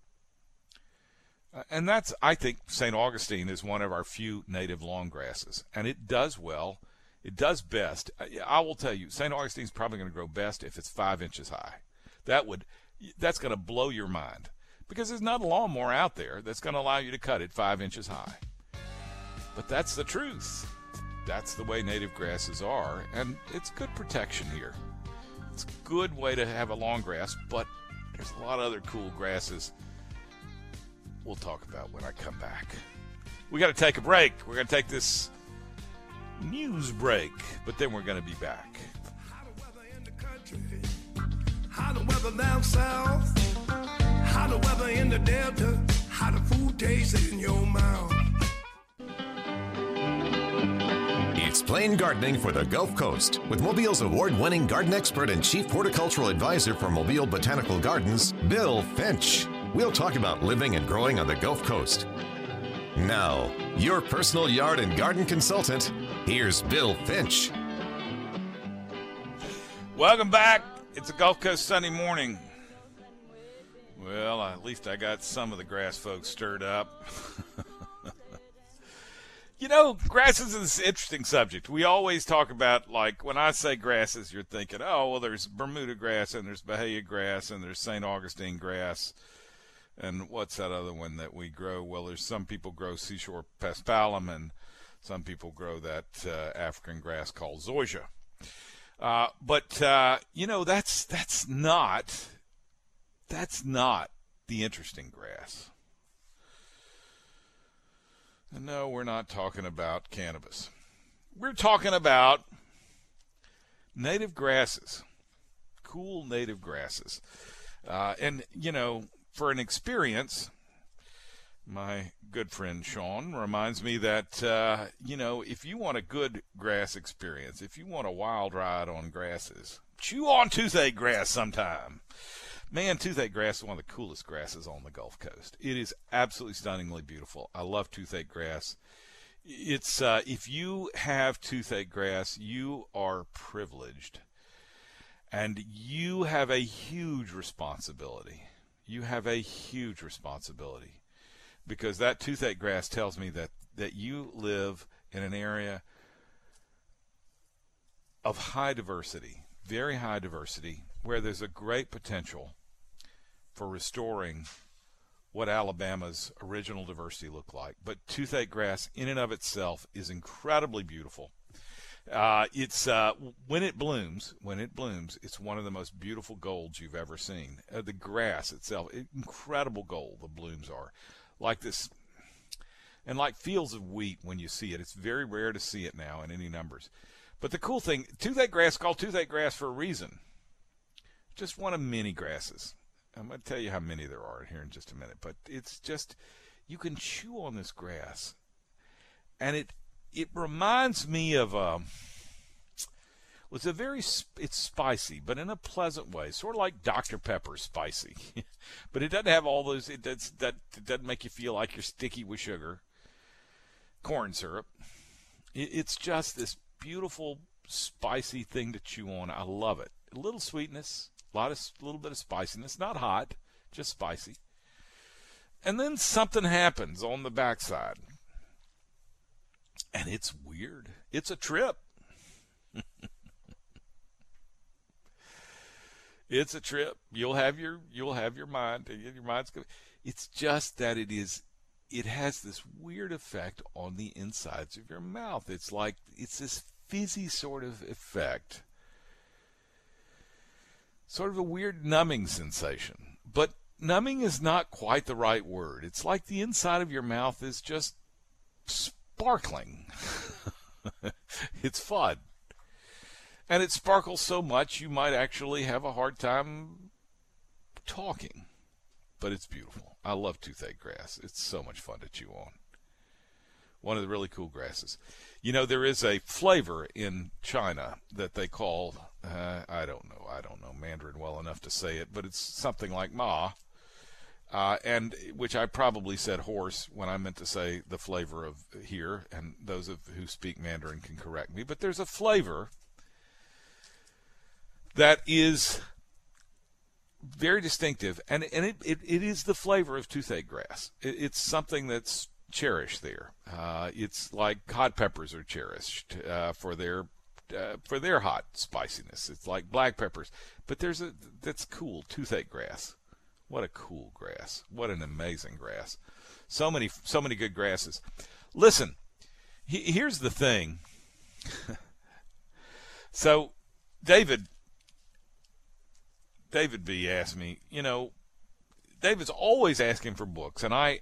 Uh, and that's, I think, Saint Augustine is one of our few native long grasses, and it does well. It does best. I, I will tell you, Saint Augustine's probably going to grow best if it's five inches high. That would that's going to blow your mind, because there's not a lawnmower out there that's going to allow you to cut it five inches high. But that's the truth. That's the way native grasses are, and it's good protection here. It's a good way to have a long grass, but there's a lot of other cool grasses we'll talk about when I come back. We got to take a break. We're going to take this news break, but then we're going to be back. How the weather in the country, how the weather down south, how the weather in the delta, how the food tastes in your mouth. It's Plain Gardening for the Gulf Coast with Mobile's award-winning garden expert and chief horticultural advisor for Mobile Botanical Gardens, Bill Finch. We'll talk about living and growing on the Gulf Coast. Now, your personal yard and garden consultant, here's Bill Finch. Welcome back. It's a Gulf Coast Sunday morning. Well, at least I got some of the grass folks stirred up. You know, grasses is an interesting subject. We always talk about, like, when I say grasses, you're thinking, oh, well, there's Bermuda grass and there's Bahia grass and there's Saint Augustine grass. And what's that other one that we grow? Well, there's some people grow seashore paspalum, and some people grow that uh, African grass called zoysia. Uh, but uh, you know, that's that's not that's not the interesting grass. And no, we're not talking about cannabis. We're talking about native grasses, cool native grasses, uh, and you know. For an experience, my good friend Sean reminds me that, uh, you know, if you want a good grass experience, if you want a wild ride on grasses, chew on toothache grass sometime. Man, toothache grass is one of the coolest grasses on the Gulf Coast. It is absolutely stunningly beautiful. I love toothache grass. It's uh, if you have toothache grass, you are privileged, and you have a huge responsibility. You have a huge responsibility, because that toothache grass tells me that, that you live in an area of high diversity, very high diversity, where there's a great potential for restoring what Alabama's original diversity looked like. But toothache grass in and of itself is incredibly beautiful. Uh, it's uh, when it blooms, when it blooms, it's one of the most beautiful golds you've ever seen. Uh, the grass itself, incredible gold the blooms are. Like this, and like fields of wheat when you see it. It's very rare to see it now in any numbers. But the cool thing, toothache grass is called toothache grass for a reason. Just one of many grasses. I'm going to tell you how many there are here in just a minute. But it's just, you can chew on this grass. And it It reminds me of, um, well, it's a very, it's spicy, but in a pleasant way, sort of like Doctor Pepper spicy. But it doesn't have all those, it, does, that, it doesn't make you feel like you're sticky with sugar, corn syrup. It, it's just this beautiful, spicy thing to chew on. I love it. A little sweetness, a lot of, a little bit of spiciness, not hot, just spicy. And then something happens on the backside. And it's weird. It's a trip. It's a trip. You'll have your you'll have your mind. Your mind's good. It's just that it is. It has this weird effect on the insides of your mouth. It's like it's this fizzy sort of effect. Sort of a weird numbing sensation. But numbing is not quite the right word. It's like the inside of your mouth is just sparkling. It's fun. And it sparkles so much you might actually have a hard time talking. But it's beautiful. I love toothache grass. It's so much fun to chew on. One of the really cool grasses. You know, there is a flavor in China that they call, uh, I don't know, I don't know Mandarin well enough to say it, but it's something like ma. Uh, and which I probably said horse when I meant to say the flavor of here, and those of who speak Mandarin can correct me. But there's a flavor that is very distinctive, and and it, it, it is the flavor of toothache grass. It, it's something that's cherished there. Uh, it's like hot peppers are cherished uh, for their uh, for their hot spiciness. It's like black peppers, but there's a that's cool toothache grass. What a cool grass. What an amazing grass. So many, so many good grasses. Listen, he, here's the thing. So, David, David B. asked me, you know, David's always asking for books, and I,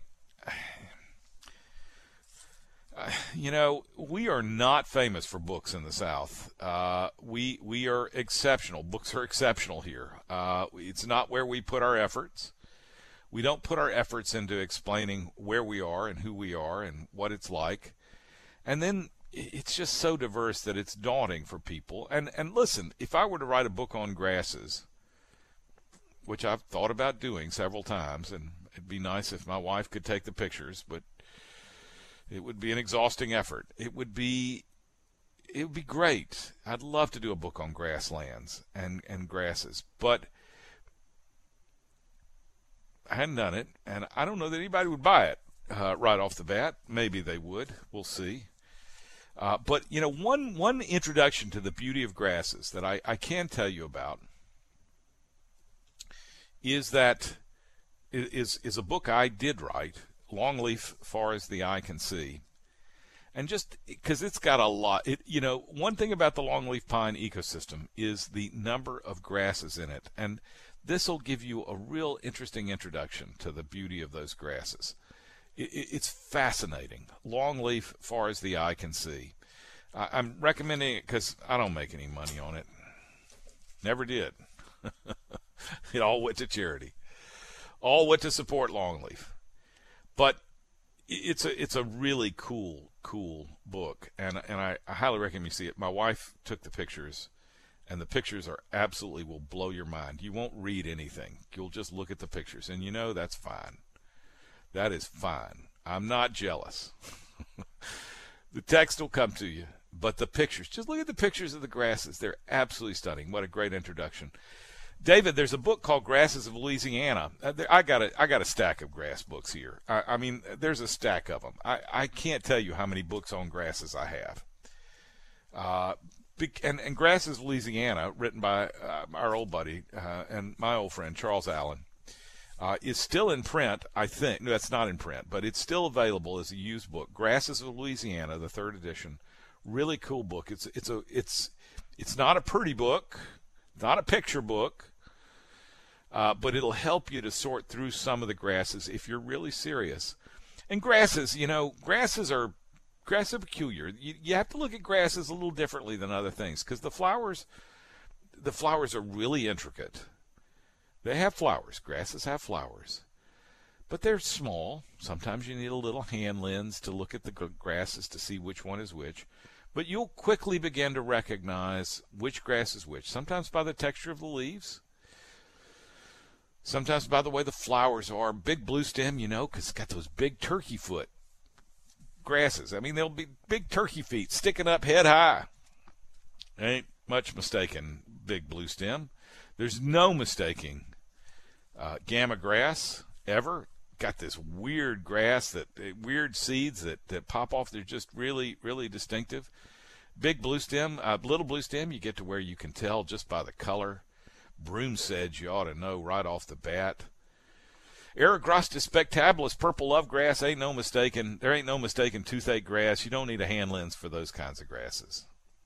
you know, we are not famous for books in the South. Uh, we we are exceptional. Books are exceptional here. Uh, it's not where we put our efforts. We don't put our efforts into explaining where we are and who we are and what it's like. And then it's just so diverse that it's daunting for people. And and listen, if I were to write a book on grasses, which I've thought about doing several times, and it'd be nice if my wife could take the pictures, but it would be an exhausting effort. It would be, it would be great. I'd love to do a book on grasslands and, and grasses, but I hadn't done it, and I don't know that anybody would buy it uh, right off the bat. Maybe they would. We'll see. Uh, but, you know, one one introduction to the beauty of grasses that I, I can tell you about is that is is a book I did write, Longleaf Far as the Eye Can See. And just because it's got a lot, it, you know, one thing about the longleaf pine ecosystem is the number of grasses in it. And this will give you a real interesting introduction to the beauty of those grasses. It, it, it's fascinating. Longleaf Far as the Eye Can See. I, I'm recommending it because I don't make any money on it. Never did. It all went to charity. All went to support longleaf. But it's a it's a really cool cool book, and and I, I highly recommend you see it. My wife took the pictures, and the pictures are absolutely will blow your mind. You won't read anything. You'll just look at the pictures, and you know that's fine. That is fine. I'm not jealous. The text will come to you, but the pictures, just look at the pictures of the grasses. They're absolutely stunning. What a great introduction. David, there's a book called Grasses of Louisiana. Uh, there, I got a I got a stack of grass books here. I, I mean, there's a stack of them. I, I can't tell you how many books on grasses I have. Uh, and, and Grasses of Louisiana, written by uh, our old buddy uh, and my old friend Charles Allen, uh, is still in print. I think no, that's not in print, but it's still available as a used book. Grasses of Louisiana, the third edition, really cool book. It's it's a it's it's not a pretty book, not a picture book. Uh, but it'll help you to sort through some of the grasses if you're really serious. And grasses, you know, grasses are grasses are peculiar. You, you have to look at grasses a little differently than other things because the flowers, the flowers are really intricate. They have flowers. Grasses have flowers, but they're small. Sometimes you need a little hand lens to look at the grasses to see which one is which. But you'll quickly begin to recognize which grass is which. Sometimes by the texture of the leaves. Sometimes by the way the flowers are. Big blue stem, you know, because it's got those big turkey foot grasses. I mean, they'll be big turkey feet sticking up head high. Ain't much mistaking big blue stem. There's no mistaking uh, gamma grass ever. Got this weird grass, that uh, weird seeds that, that pop off. They're just really, really distinctive. Big blue stem, uh, little blue stem, you get to where you can tell just by the color. Broom sedge, you ought to know right off the bat. Eragrostis spectabilis, purple love grass, ain't no mistaking. There ain't no mistaking toothache grass. You don't need a hand lens for those kinds of grasses.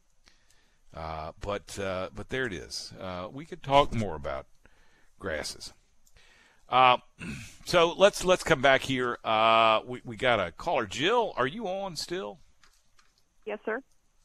Uh, but uh, but there it is. Uh, we could talk more about grasses. Uh, so let's let's come back here. Uh, we we got a caller, Jill. Are you on still? Yes, sir.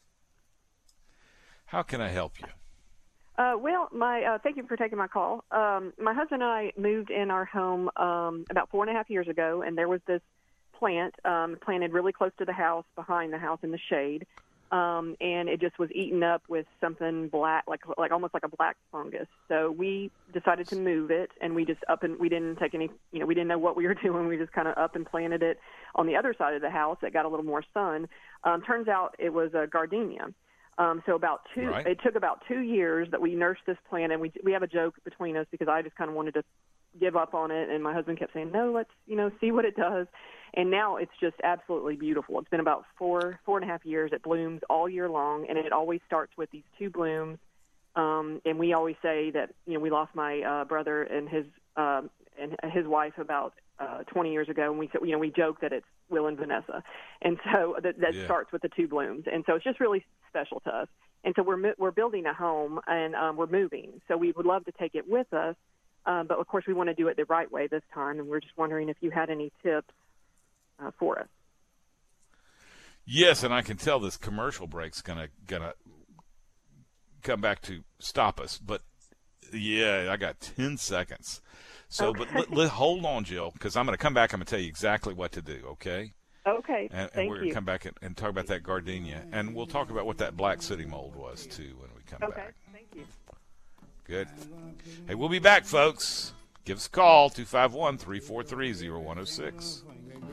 How can I help you? Uh, well, my uh, thank you for taking my call. Um, my husband and I moved in our home um, about four and a half years ago, and there was this plant um, planted really close to the house, behind the house in the shade, um, and it just was eaten up with something black, like like almost like a black fungus. So we decided to move it, and we just up and we didn't take any, you know, we didn't know what we were doing. We just kind of up and planted it on the other side of the house that got a little more sun. Um, turns out it was a gardenia. Um, so about two, right. It took about two years that we nursed this plant, and we we have a joke between us because I just kind of wanted to give up on it, and my husband kept saying, no, let's, you know, see what it does. And now it's just absolutely beautiful. It's been about four, four and a half years. It blooms all year long, and it always starts with these two blooms. Um, and we always say that, you know, we lost my uh, brother and his um, and his wife about uh, twenty years ago, and we said, you know, we joke that it's Will and Vanessa, and so that, that yeah. starts with the two blooms, and so it's just really special to us. And so we're we're building a home, and um, we're moving, so we would love to take it with us, um, but of course we want to do it the right way this time, and we're just wondering if you had any tips uh, for us. Yes, and I can tell this commercial break's gonna gonna come back to stop us, but yeah, I got ten seconds. So, okay. but li- li- hold on, Jill, because I'm going to come back. I'm going to tell you exactly what to do. Okay. Okay. And, and Thank we're you. going to come back and, and talk about that gardenia, and we'll talk about what that black sooty mold was too when we come okay. back. Thank you. Good. Hey, we'll be back, folks. Give us a call, two five one, three four three, zero one zero six.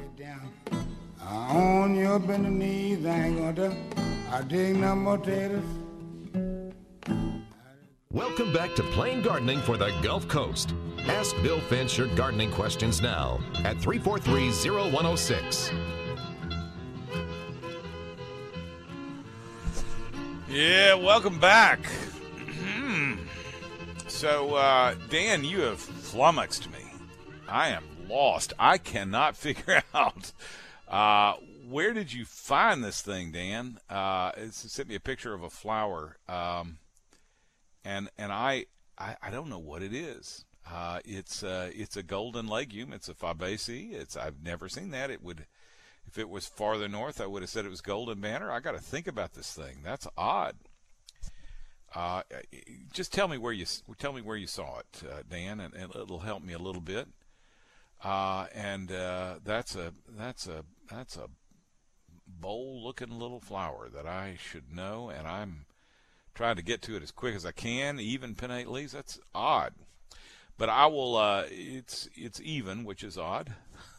On your bending knees, I ain't gonna do. I dig no more taters. Welcome back to Plain Gardening for the Gulf Coast. Ask Bill Finch your gardening questions now at three four three, zero one zero six. Yeah, welcome back. So, uh, Dan, you have flummoxed me. I am lost. I cannot figure out uh, where did you find this thing, Dan? Uh, it sent me a picture of a flower, um, and and I, I I don't know what it is. Uh, it's uh, it's a golden legume. It's a fabaceae. It's I've never seen that. It would, if it was farther north, I would have said it was golden banner. I got to think about this thing. That's odd. Uh, just tell me where you tell me where you saw it, uh, Dan, and, and it'll help me a little bit. Uh, and uh, that's a that's a that's a bold-looking little flower that I should know, and I'm trying to get to it as quick as I can. Even pinnate leaves. That's odd. But I will. Uh, it's it's even, which is odd.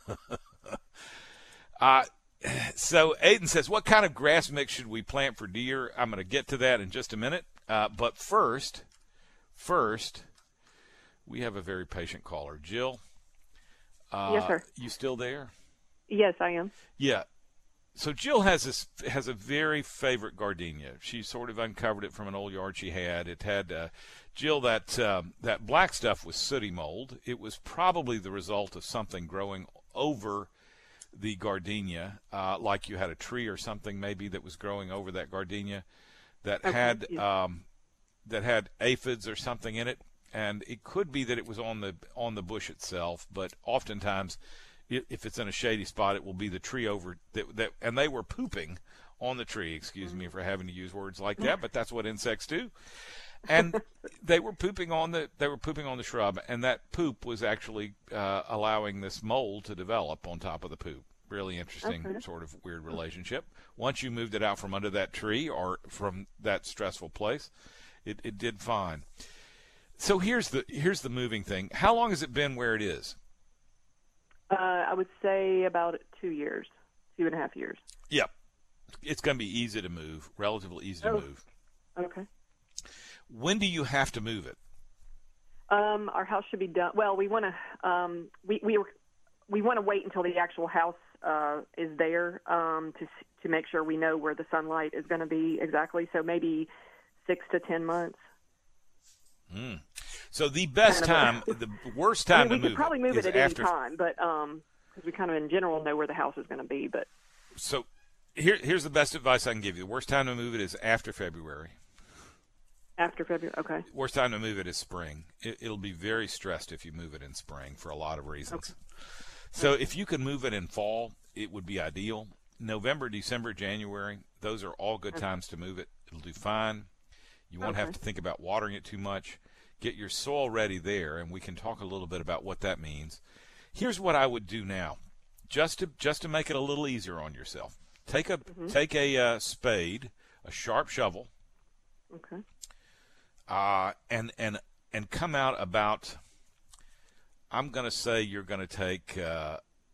uh, so Aiden says, "What kind of grass mix should we plant for deer?" I'm going to get to that in just a minute. Uh, but first, first, we have a very patient caller, Jill. Uh, Yes, sir. You still there? Yes, I am. Yeah. So Jill has this has a very favorite gardenia. She sort of uncovered it from an old yard she had. It had uh, Jill that um, that black stuff was sooty mold. It was probably the result of something growing over the gardenia, uh, like you had a tree or something maybe that was growing over that gardenia that Okay. had Yeah. um, that had aphids or something in it, and it could be that it was on the on the bush itself. But oftentimes, if it's in a shady spot, it will be the tree over that, that and they were pooping on the tree. Excuse me for having to use words like that, but that's what insects do. And they were pooping on the they were pooping on the shrub, and that poop was actually uh, allowing this mold to develop on top of the poop. Really interesting, Okay. sort of weird relationship. Once you moved it out from under that tree or from that stressful place, it, it did fine. So here's the here's the moving thing. How long has it been where it is? Uh, I would say about two years, two and a half years. Yep. It's going to be easy to move, relatively easy to Oh. move. Okay. When do you have to move it? Um, our house should be done. Well, we want to um, we we we want to wait until the actual house uh, is there um, to s- to make sure we know where the sunlight is going to be exactly. So maybe six to ten months. Mm. So the best Kind time, the worst time I mean, we to could move probably move is it at after. any time, but um, because we kind of in general know where the house is going to be. But So here, here's the best advice I can give you. The worst time to move it is after February. after February, okay. Worst time to move it is spring. It, it'll be very stressed if you move it in spring for a lot of reasons. So if you can move it in fall, it would be ideal. November, December, January, those are all good times to move it. It'll do fine. You won't have Okay. to think about watering it too much. Get your soil ready there, and we can talk a little bit about what that means. Here's what I would do now, just to just to make it a little easier on yourself. Take a take a uh, spade, a sharp shovel, Okay. uh, and and and come out about. I'm going to say you're going to take. Uh,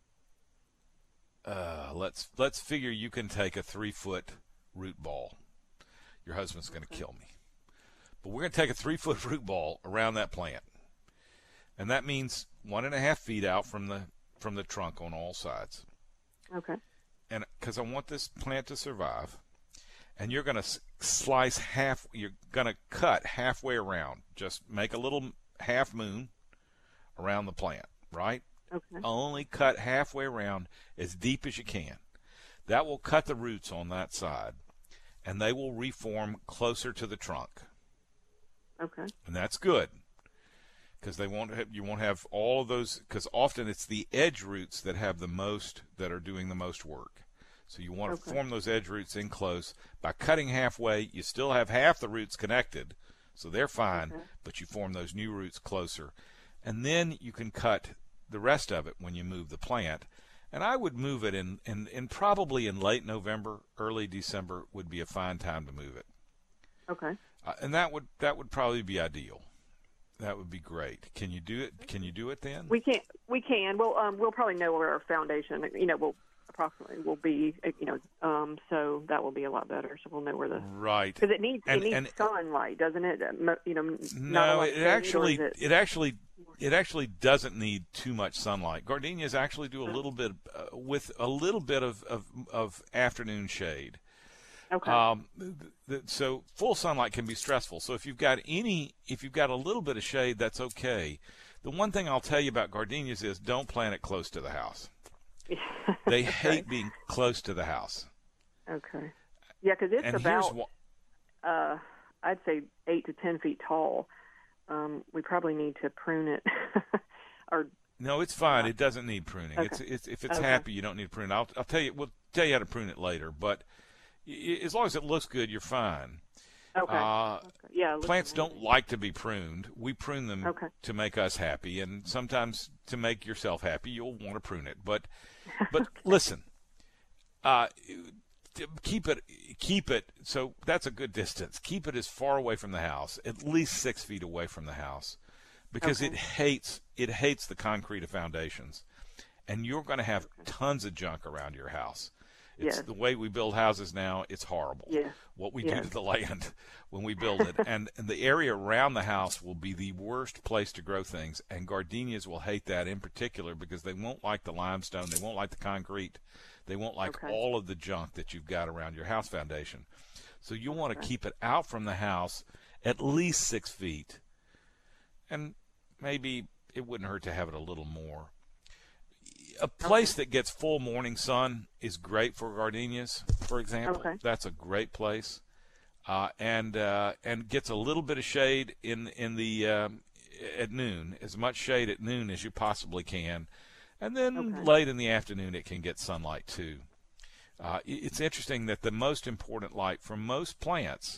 uh, let's let's figure you can take a three foot root ball. Your husband's going to kill me. But we're going to take a three-foot root ball around that plant. And that means one and a half feet out from the from the trunk on all sides. Okay. And because I want this plant to survive, and you're going to s- slice half, you're going to cut halfway around. Just make a little half moon around the plant, right? Okay. Only cut halfway around as deep as you can. That will cut the roots on that side, and they will reform closer to the trunk. Okay. And that's good, because they won't have, you won't have all of those, because often it's the edge roots that have the most, that are doing the most work. So you want to Okay. form those edge roots in close. By cutting halfway, you still have half the roots connected, so they're fine, Okay. but you form those new roots closer. And then you can cut the rest of it when you move the plant. And I would move it in, in, in probably in late November, early December would be a fine time to move it. Okay. Uh, and that would that would probably be ideal. That would be great. Can you do it? Can you do it then? We can. We can. We'll um, we'll probably know where our foundation, you know, will approximately will be, you know, um, so that will be a lot better. So we'll know where the Right. because it needs And- it needs and- sunlight, doesn't it? Uh, mo- You know, not a No, lot it of shade, or actually is it, it actually it actually doesn't need too much sunlight. Gardenias actually do a little bit uh, with a little bit of, of of afternoon shade. okay. Um, th- th- so full sunlight can be stressful. So if you've got any, if you've got a little bit of shade, that's okay. The one thing I'll tell you about gardenias is don't plant it close to the house. They hate being close to the house. Okay. Yeah, because it's and about, here's wh- uh, I'd say eight to ten feet tall. Um, we probably need to prune it. or No, it's fine. It doesn't need pruning. Okay. It's, it's if it's Okay. happy, you don't need to prune it. I'll, I'll tell you. We'll tell you how to prune it later. But y- as long as it looks good, you're fine. Okay. Uh, okay. Yeah. it looks Plants amazing. don't like to be pruned. We prune them Okay. to make us happy, and sometimes to make yourself happy, you'll want to prune it. But, but Okay. listen, uh, keep it, keep it. So that's a good distance. Keep it as far away from the house, at least six feet away from the house, because Okay. it hates it hates the concrete of foundations, and you're going to have tons of junk around your house. It's Yes. the way we build houses now. It's horrible. Yeah. What we Yeah. do to the land when we build it, and, and the area around the house will be the worst place to grow things. And gardenias will hate that in particular because they won't like the limestone, they won't like the concrete, they won't like Okay. all of the junk that you've got around your house foundation. So you want to Okay. keep it out from the house at least six feet, and maybe it wouldn't hurt to have it a little more. A place that gets full morning sun is great for gardenias, for example. Okay. That's a great place, uh, and uh, and gets a little bit of shade in in the um, at noon, as much shade at noon as you possibly can, and then Okay. late in the afternoon it can get sunlight too. Uh, it- it's interesting that the most important light for most plants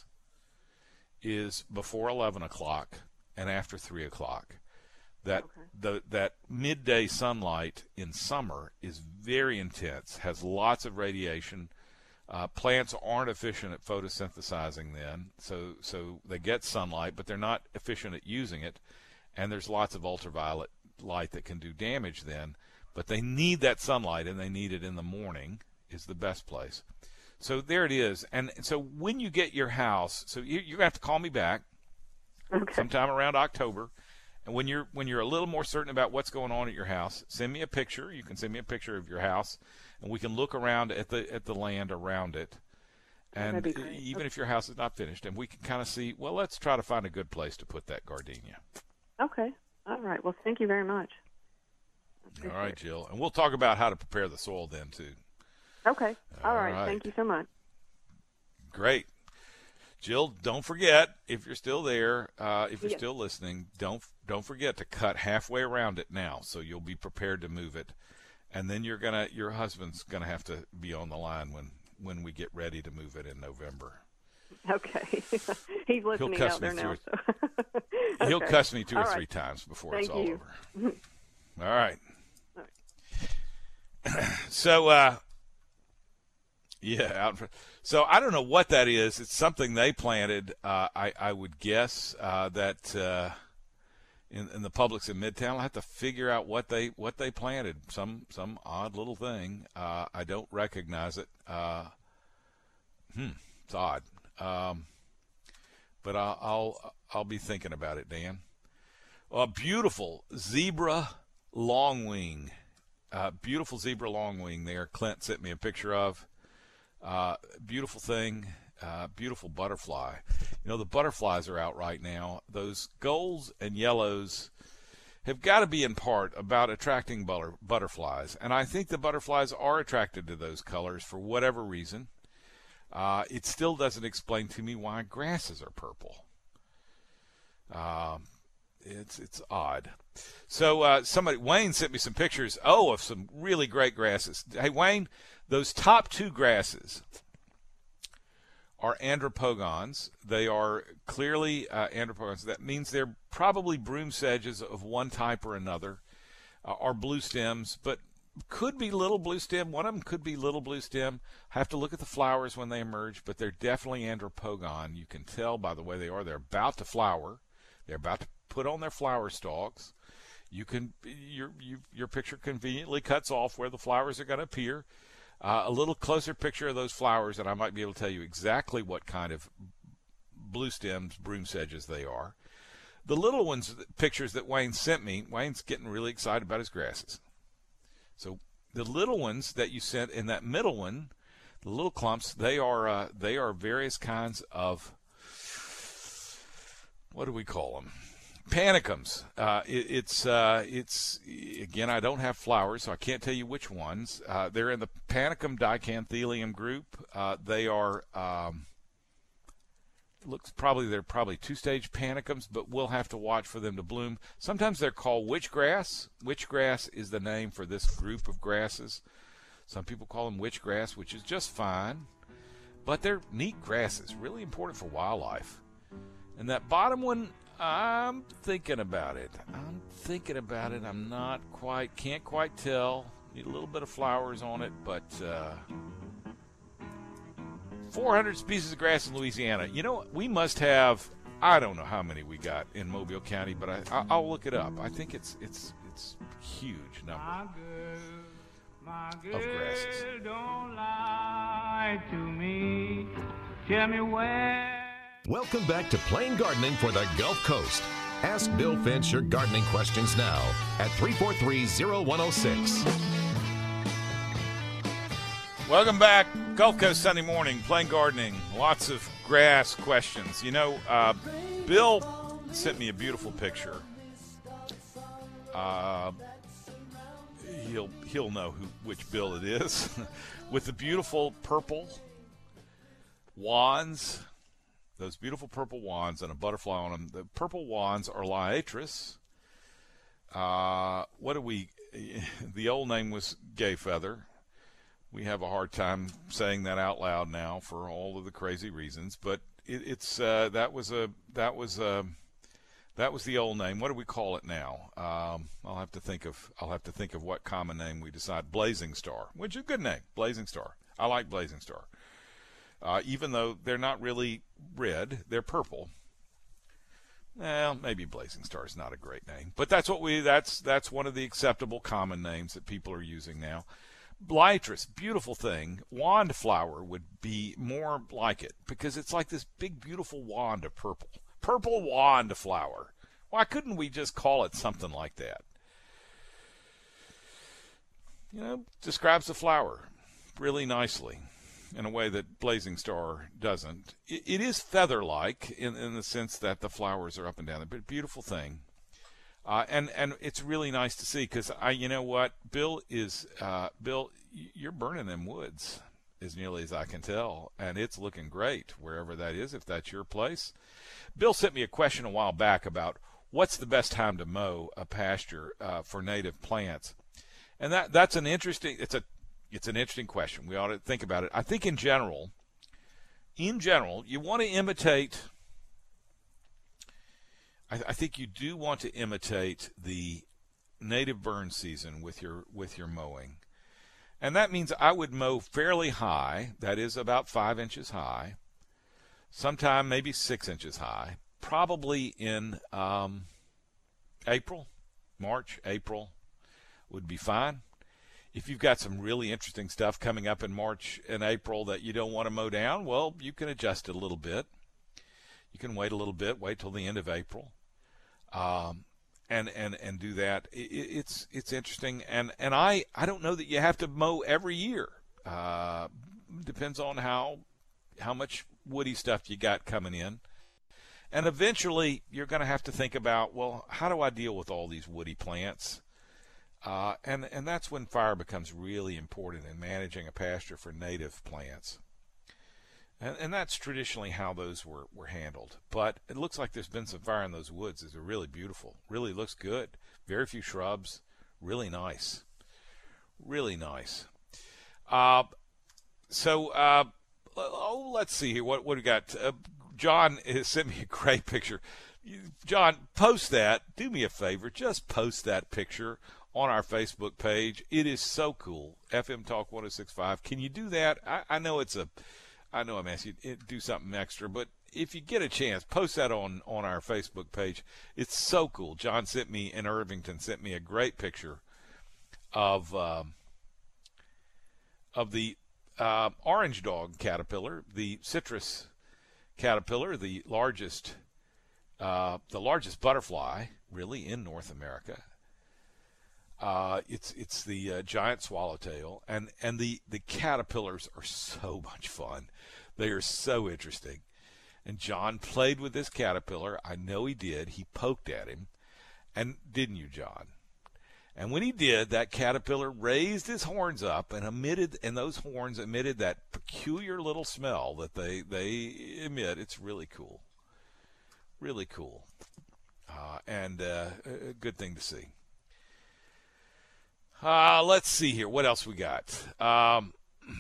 is before eleven o'clock and after three o'clock. That Okay. the that midday sunlight in summer is very intense, has lots of radiation. Uh, plants aren't efficient at photosynthesizing then, so so they get sunlight, but they're not efficient at using it, and there's lots of ultraviolet light that can do damage then. But they need that sunlight, and they need it in the morning is the best place. So there it is. And so when you get your house, so you, you're going to have to call me back Okay. sometime around October. And when you're when you're a little more certain about what's going on at your house, send me a picture. You can send me a picture of your house, and we can look around at the at the land around it. And That'd be great. even if your house is not finished, and we can kind of see, well, let's try to find a good place to put that gardenia. Okay. All right. Well, thank you very much. All right, Jill. And we'll talk about how to prepare the soil then, too. Okay. All, All right. right. Thank you so much. Great. Jill, don't forget, if you're still there, uh, if you're Yes. still listening, don't don't forget to cut halfway around it now, so you'll be prepared to move it. And then you're gonna, your husband's gonna have to be on the line when, when we get ready to move it in November. Okay. He's listening cuss out me there now. through So. He'll Okay. cuss me two or All three right. times before it's Thank all you. over. All right. All So, uh, yeah, out in front. So I don't know what that is. It's something they planted. Uh, I, I would guess uh, that uh, in, in the Publix in Midtown. I'll have to figure out what they what they planted. Some some odd little thing. Uh, I don't recognize it. Uh, hmm, it's odd. Um, but I'll, I'll I'll be thinking about it, Dan. A beautiful zebra longwing. Uh, beautiful zebra longwing there. Clint sent me a picture of. Uh, beautiful thing. Uh, beautiful butterfly. You know, the butterflies are out right now. Those golds and yellows have got to be in part about attracting butter, butterflies. And I think the butterflies are attracted to those colors for whatever reason. Uh, it still doesn't explain to me why grasses are purple. Um, it's it's odd. So uh, somebody, Wayne sent me some pictures, oh, of some really great grasses. Hey, Wayne, those top two grasses are andropogons. They are clearly uh, andropogons. That means they're probably broom sedges of one type or another, uh, or blue stems, but could be little blue stem. One of them could be little blue stem. Have to look at the flowers when they emerge, but they're definitely andropogon. You can tell by the way they are. They're about to flower. They're about to put on their flower stalks. You can your you, your picture conveniently cuts off where the flowers are going to appear. Uh, a little closer picture of those flowers, and I might be able to tell you exactly what kind of blue stems, broom sedges they are. The little ones, pictures that Wayne sent me, Wayne's getting really excited about his grasses. So the little ones that you sent in that middle one, the little clumps, they are uh, they are various kinds of, what do we call them? Panicums. Uh, it, it's uh, it's again. I don't have flowers, so I can't tell you which ones. Uh, they're in the Panicum dicanthelium group. Uh, they are um, looks probably they're probably two-stage panicums, but we'll have to watch for them to bloom. Sometimes they're called witchgrass. Witchgrass is the name for this group of grasses. Some people call them witchgrass, which is just fine, but they're neat grasses, really important for wildlife. And that bottom one, I'm thinking about it. I'm thinking about it. I'm not quite, can't quite tell. Need a little bit of flowers on it, but uh, four hundred species of grass in Louisiana. You know, we must have, I don't know how many we got in Mobile County, but I, I, I'll look it up. I think it's it's it's a huge number My girl, my girl, of grasses. don't lie to me. Tell me where. Welcome back to Plain Gardening for the Gulf Coast. Ask Bill Finch your gardening questions now at three four three, oh one oh six. Welcome back, Gulf Coast Sunday morning, Plain Gardening. Lots of grass questions. You know, uh, Bill sent me a beautiful picture. Uh, he'll he'll know who which Bill it is, with the beautiful purple wands. Those beautiful purple wands and a butterfly on them. The purple wands are Liatris. Uh, what do we? The old name was gay feather. We have a hard time saying that out loud now for all of the crazy reasons. But it, it's uh, that was a that was a that was the old name. What do we call it now? Um, I'll have to think of I'll have to think of what common name we decide. Blazing Star, which is a good name. Blazing Star. I like Blazing Star. Uh, even though they're not really red, they're purple. Well, maybe Blazing Star is not a great name, but that's what we that's that's one of the acceptable common names that people are using now. Liatris, beautiful thing. Wand flower would be more like it because it's like this big, beautiful wand of purple. Purple wand flower. Why couldn't we just call it something like that? You know, describes the flower really nicely, in a way that Blazing Star doesn't. It, it is feather-like in, in the sense that the flowers are up and down. But beautiful thing. Uh, and, and it's really nice to see because, I, you know what, Bill is, uh, Bill, you're burning them woods as nearly as I can tell. And it's looking great wherever that is, if that's your place. Bill sent me a question a while back about what's the best time to mow a pasture uh, for native plants. And that that's an interesting, it's a, It's an interesting question. We ought to think about it. I think in general, in general, you want to imitate, I, I think you do want to imitate the native burn season with your with your mowing. And that means I would mow fairly high, that is about five inches high, sometime maybe six inches high, probably in um, April, March, April would be fine. If you've got some really interesting stuff coming up in March and April that you don't want to mow down, well, you can adjust it a little bit. You can wait a little bit, wait till the end of April, um, and and and do that. It, it's it's interesting, and and I I don't know that you have to mow every year. Uh, depends on how how much woody stuff you got coming in, and eventually you're going to have to think about, well, how do I deal with all these woody plants? Uh, and, and that's when fire becomes really important in managing a pasture for native plants. And, and that's traditionally how those were, were handled. But it looks like there's been some fire in those woods. It's really beautiful. Really looks good. Very few shrubs. Really nice. Really nice. Uh, so, uh, oh, let's see here. What, what do we got? Uh, John has sent me a great picture. John, post that. Do me a favor. Just post that picture on our Facebook page. It is so cool. F M Talk one oh six point five. Can you do that? I, I know it's a, I know I'm asking you to do something extra, but if you get a chance, post that on, on our Facebook page. It's so cool. John sent me, in Irvington, sent me a great picture of, um, of the uh, orange dog caterpillar, the citrus caterpillar, the largest, uh, the largest butterfly, really, in North America. Uh, it's it's the uh, giant swallowtail, and and the the caterpillars are so much fun. They are so interesting, And John played with this caterpillar. I know he did. He poked at him. And didn't you, John? And when he did, that caterpillar raised his horns up and emitted, and those horns emitted that peculiar little smell that they, they emit. It's really cool. Really cool. Uh, and uh, a good thing to see. Uh, let's see here. What else we got? Um,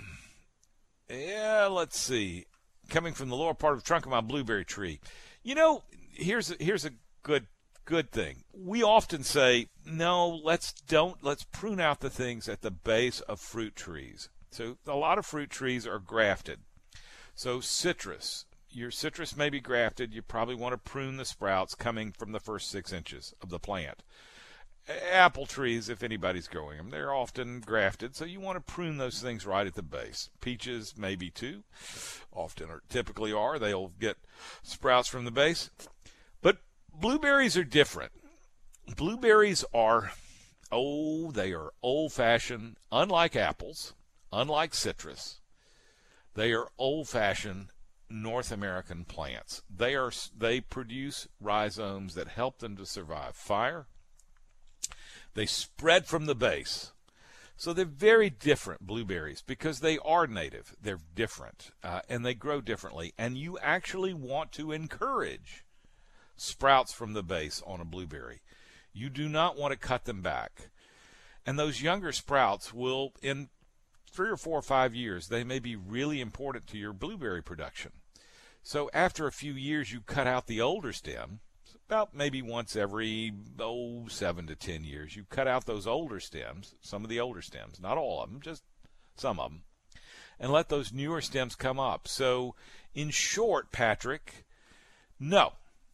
yeah, let's see. Coming from the lower part of the trunk of my blueberry tree. You know, here's a, here's a good good thing. We often say, no, let's don't let's prune out the things at the base of fruit trees. So a lot of fruit trees are grafted. So citrus, your citrus may be grafted. You probably want to prune the sprouts coming from the first six inches of the plant. Apple trees, if anybody's growing them, they're often grafted, so you want to prune those things right at the base. Peaches, maybe too, often or typically are. They'll get sprouts from the base. But blueberries are different. Blueberries are, oh, they are old-fashioned, unlike apples, unlike citrus. They are old-fashioned North American plants. They are they produce rhizomes that help them to survive fire. They spread from the base. So they're very different, blueberries, because they are native. They're different, uh, and they grow differently. And you actually want to encourage sprouts from the base on a blueberry. You do not want to cut them back. And those younger sprouts will, in three or four or five years, they may be really important to your blueberry production. So after a few years, you cut out the older stem. About maybe once every, oh, seven to ten years, you cut out those older stems, some of the older stems, not all of them, just some of them, and let those newer stems come up. So, in short, Patrick, no,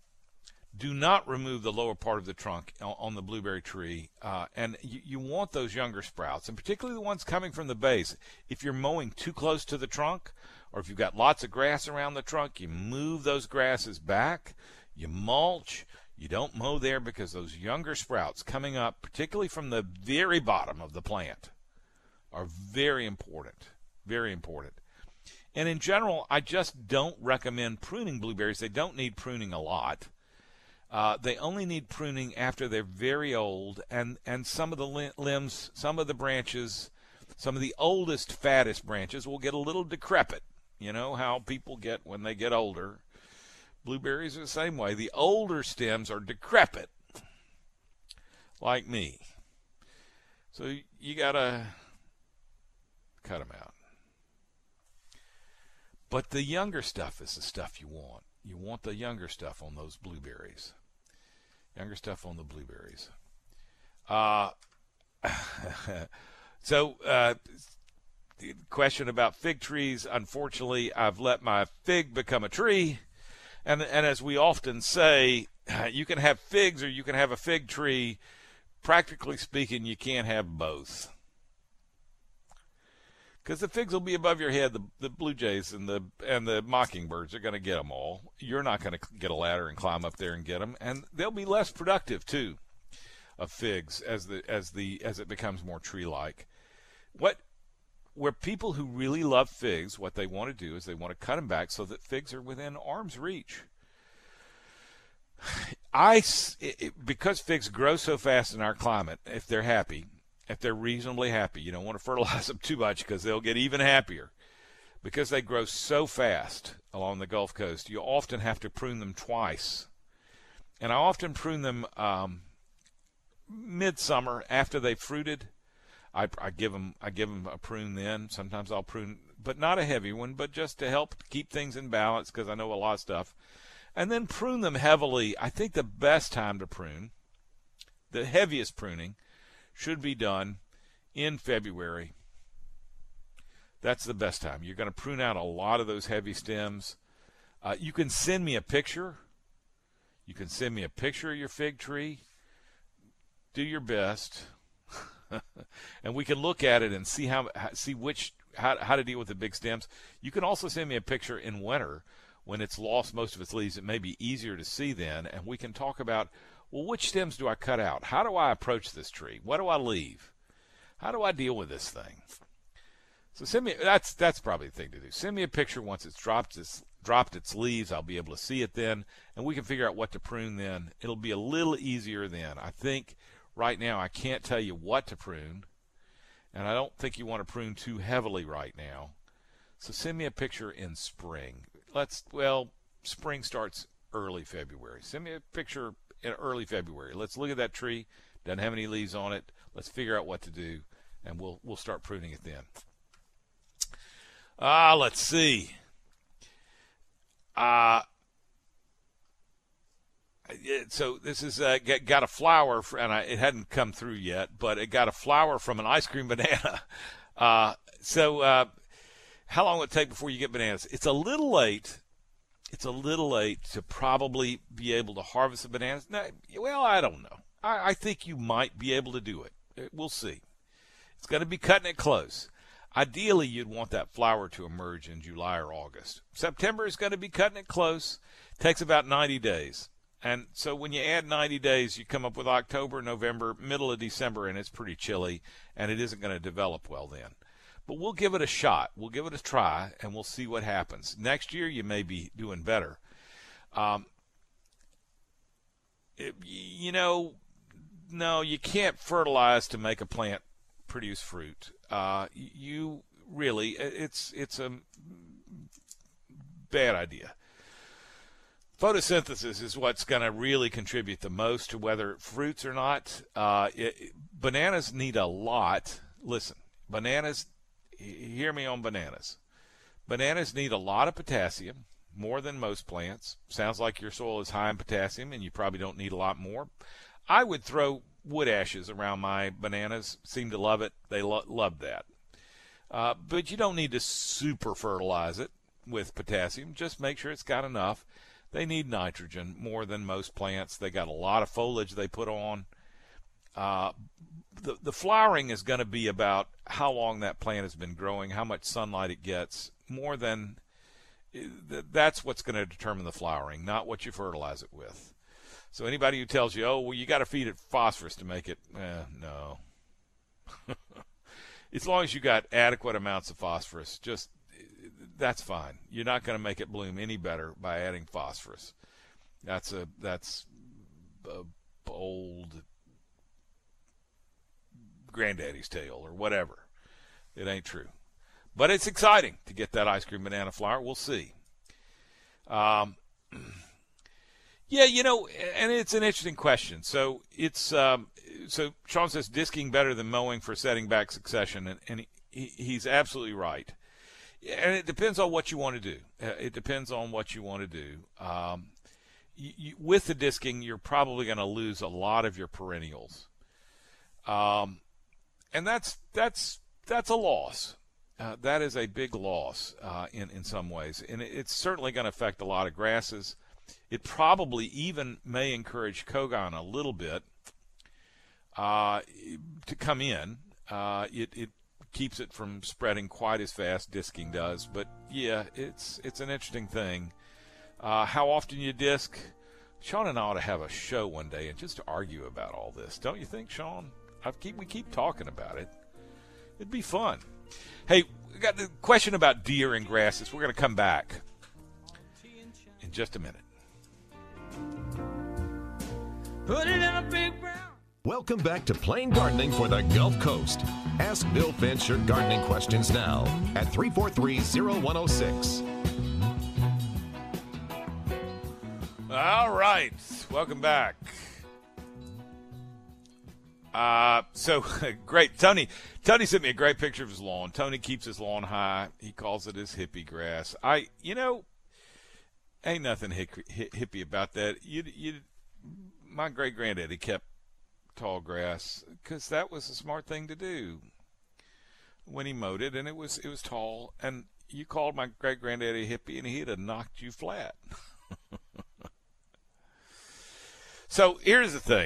do not remove the lower part of the trunk on the blueberry tree, uh, and you, you want those younger sprouts, and particularly the ones coming from the base. If you're mowing too close to the trunk, or if you've got lots of grass around the trunk, you move those grasses back. You mulch. You don't mow there because those younger sprouts coming up, particularly from the very bottom of the plant, are very important. Very important. And in general, I just don't recommend pruning blueberries. They don't need pruning a lot. Uh, they only need pruning after they're very old, and, and some of the limbs, some of the branches, some of the oldest, fattest branches will get a little decrepit. You know how people get when they get older. Blueberries are the same way. The older stems are decrepit, like me. So you got to cut them out. But the younger stuff is the stuff you want. You want the younger stuff on those blueberries. Younger stuff on the blueberries. Uh, so, uh, the question about fig trees. Unfortunately, I've let my fig become a tree. And and as we often say, you can have figs or you can have a fig tree. Practically speaking, you can't have both. Because the figs will be above your head. The, the blue jays and the and the mockingbirds are going to get them all. You're not going to get a ladder and climb up there and get them. And they'll be less productive, too, of figs as the as the as it becomes more tree-like. What Where people who really love figs, what they want to do is they want to cut them back so that figs are within arm's reach. I, it, because figs grow so fast in our climate, if they're happy, if they're reasonably happy, you don't want to fertilize them too much because they'll get even happier. Because they grow so fast along the Gulf Coast, you often have to prune them twice. And I often prune them um, midsummer after they've fruited. I, I give them I give them a prune then. Sometimes I'll prune, but not a heavy one, but just to help keep things in balance because I know a lot of stuff. And then prune them heavily. I think the best time to prune, the heaviest pruning, should be done in February. That's the best time. You're going to prune out a lot of those heavy stems. Uh, you can send me a picture. You can send me a picture of your fig tree. Do your best. And we can look at it and see how see which how how to deal with the big stems. You can also send me a picture in winter when it's lost most of its leaves. It may be easier to see then, and we can talk about, well, which stems do I cut out? How do I approach this tree? What do I leave? How do I deal with this thing? So send me that's that's probably the thing to do. Send me a picture once it's dropped its dropped its leaves. I'll be able to see it then, and we can figure out what to prune then. It'll be a little easier then. I think right now I can't tell you what to prune, and I don't think you want to prune too heavily right now. So send me a picture in spring. Let's, well, spring starts early February. Send me a picture in early February. Let's look at that tree. Doesn't have any leaves on it. Let's figure out what to do, and we'll we'll start pruning it then. Ah, let's see. Uh, so this is uh, got a flower, for, and I, it hadn't come through yet, but it got a flower from an ice cream banana. Uh, so uh, how long will it take before you get bananas? It's a little late. It's a little late to probably be able to harvest the bananas. Now, well, I don't know. I, I think you might be able to do it. We'll see. It's going to be cutting it close. Ideally, you'd want that flower to emerge in July or August. September is going to be cutting it close. Takes about ninety days. And so when you add ninety days, you come up with October, November, middle of December, and it's pretty chilly, and it isn't going to develop well then. But we'll give it a shot. We'll give it a try, and we'll see what happens. Next year, you may be doing better. Um, it, you know, no, you can't fertilize to make a plant produce fruit. Uh, you really, it's it's a bad idea. Photosynthesis is what's going to really contribute the most to whether fruits or not. Uh, it, bananas need a lot. Listen, bananas, hear me on bananas. Bananas need a lot of potassium, more than most plants. Sounds like your soil is high in potassium, and you probably don't need a lot more. I would throw wood ashes around my bananas. Seem to love it. They lo- love that. Uh, but you don't need to super fertilize it with potassium. Just make sure it's got enough. They need nitrogen more than most plants. They got a lot of foliage they put on. Uh, the, the flowering is going to be about how long that plant has been growing, how much sunlight it gets, more than that's what's going to determine the flowering, not what you fertilize it with. So anybody who tells you, oh, well, you got to feed it phosphorus to make it, eh, no. As long as you got adequate amounts of phosphorus, just that's fine. You're not going to make it bloom any better by adding phosphorus. That's a that's a old granddaddy's tale or whatever. It ain't true. But it's exciting to get that ice cream banana flower. We'll see. Um, yeah, you know, and it's an interesting question. So it's um, so Sean says disking better than mowing for setting back succession, and, and he, he's absolutely right. And it depends on what you want to do. It depends on what you want to do. Um, you, you, with the disking, you're probably going to lose a lot of your perennials, um, and that's that's that's a loss. Uh, that is a big loss uh, in in some ways, and it, it's certainly going to affect a lot of grasses. It probably even may encourage Kogon a little bit uh, to come in. Uh, it it. keeps it from spreading quite as fast disking does, but yeah, it's it's an interesting thing. Uh, how often you disc? Sean and I ought to have a show one day and just argue about all this, don't you think, Sean? I keep we keep talking about it. It'd be fun. Hey, we got the question about deer and grasses. We're going to come back in just a minute. Put it in a big brown. Welcome back to Plain Gardening for the Gulf Coast. Ask Bill Finch your gardening questions now at three four three, zero one zero six. All right. Welcome back. Uh, so, great. Tony Tony sent me a great picture of his lawn. Tony keeps his lawn high. He calls it his hippie grass. I, you know, ain't nothing hippie about that. You, you, my great-granddaddy kept tall grass because that was a smart thing to do when he mowed it, and it was it was tall. And you called my great granddaddy a hippie, and he'd have knocked you flat. So here's the thing.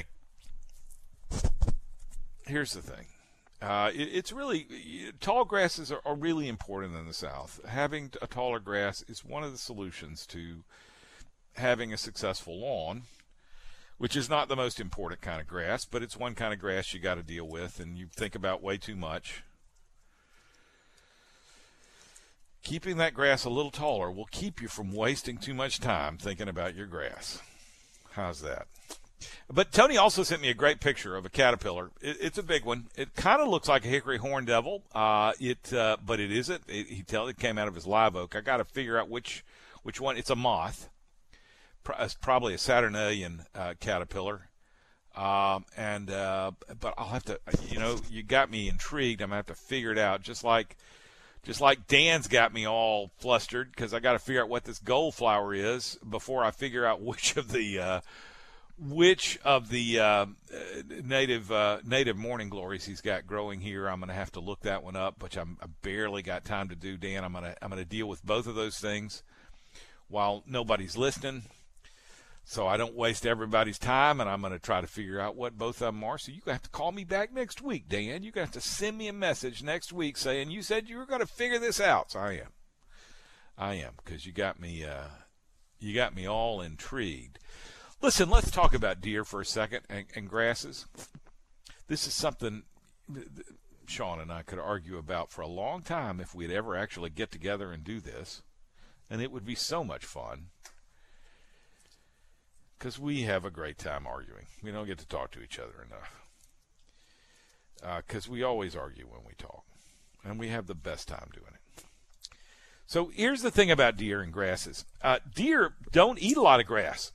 Here's the thing. Uh, it, it's really tall grasses are, are really important in the South. Having a taller grass is one of the solutions to having a successful lawn, which is not the most important kind of grass, but it's one kind of grass you got to deal with, and you think about way too much. keeping that grass a little taller will keep you from wasting too much time thinking about your grass. How's that? But Tony also sent me a great picture of a caterpillar. It, it's a big one. It kind of looks like a hickory horn devil. Uh, it, uh, but it isn't. It, he tell it came out of his live oak. I got to figure out which which one. It's a moth. It's probably a Saturnalia uh, caterpillar. Um, and uh, but I'll have to. You know, you got me intrigued. I'm gonna have to figure it out. Just like just like Dan's got me all flustered because I got to figure out what this gold flower is before I figure out which of the. Uh, Which of the uh, native uh, native morning glories he's got growing here? I'm going to have to look that one up, which I'm, I barely got time to do. Dan, I'm going to I'm going to deal with both of those things while nobody's listening, so I don't waste everybody's time. And I'm going to try to figure out what both of them are. So you have to call me back next week, Dan. You have to send me a message next week saying you said you were going to figure this out. So I am, I am, because you got me uh, you got me all intrigued. Listen, let's talk about deer for a second and, and grasses. This is something Sean and I could argue about for a long time if we'd ever actually get together and do this. And it would be so much fun because we have a great time arguing. We don't get to talk to each other enough because uh, we always argue when we talk. And we have the best time doing it. So here's the thing about deer and grasses. Uh, deer don't eat a lot of grass.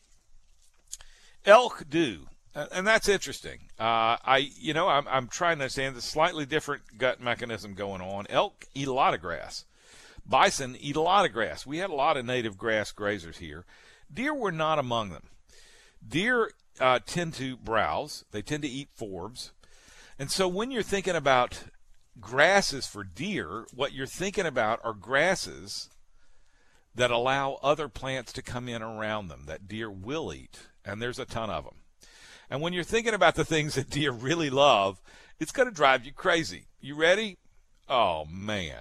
Elk do, and that's interesting. Uh, I, you know, I'm, I'm trying to understand the slightly different gut mechanism going on. Elk eat a lot of grass. Bison eat a lot of grass. We had a lot of native grass grazers here. Deer were not among them. Deer uh, tend to browse. They tend to eat forbs. And so when you're thinking about grasses for deer, what you're thinking about are grasses that allow other plants to come in around them that deer will eat. And there's a ton of them. And when you're thinking about the things that deer really love, it's going to drive you crazy. You ready? Oh, man.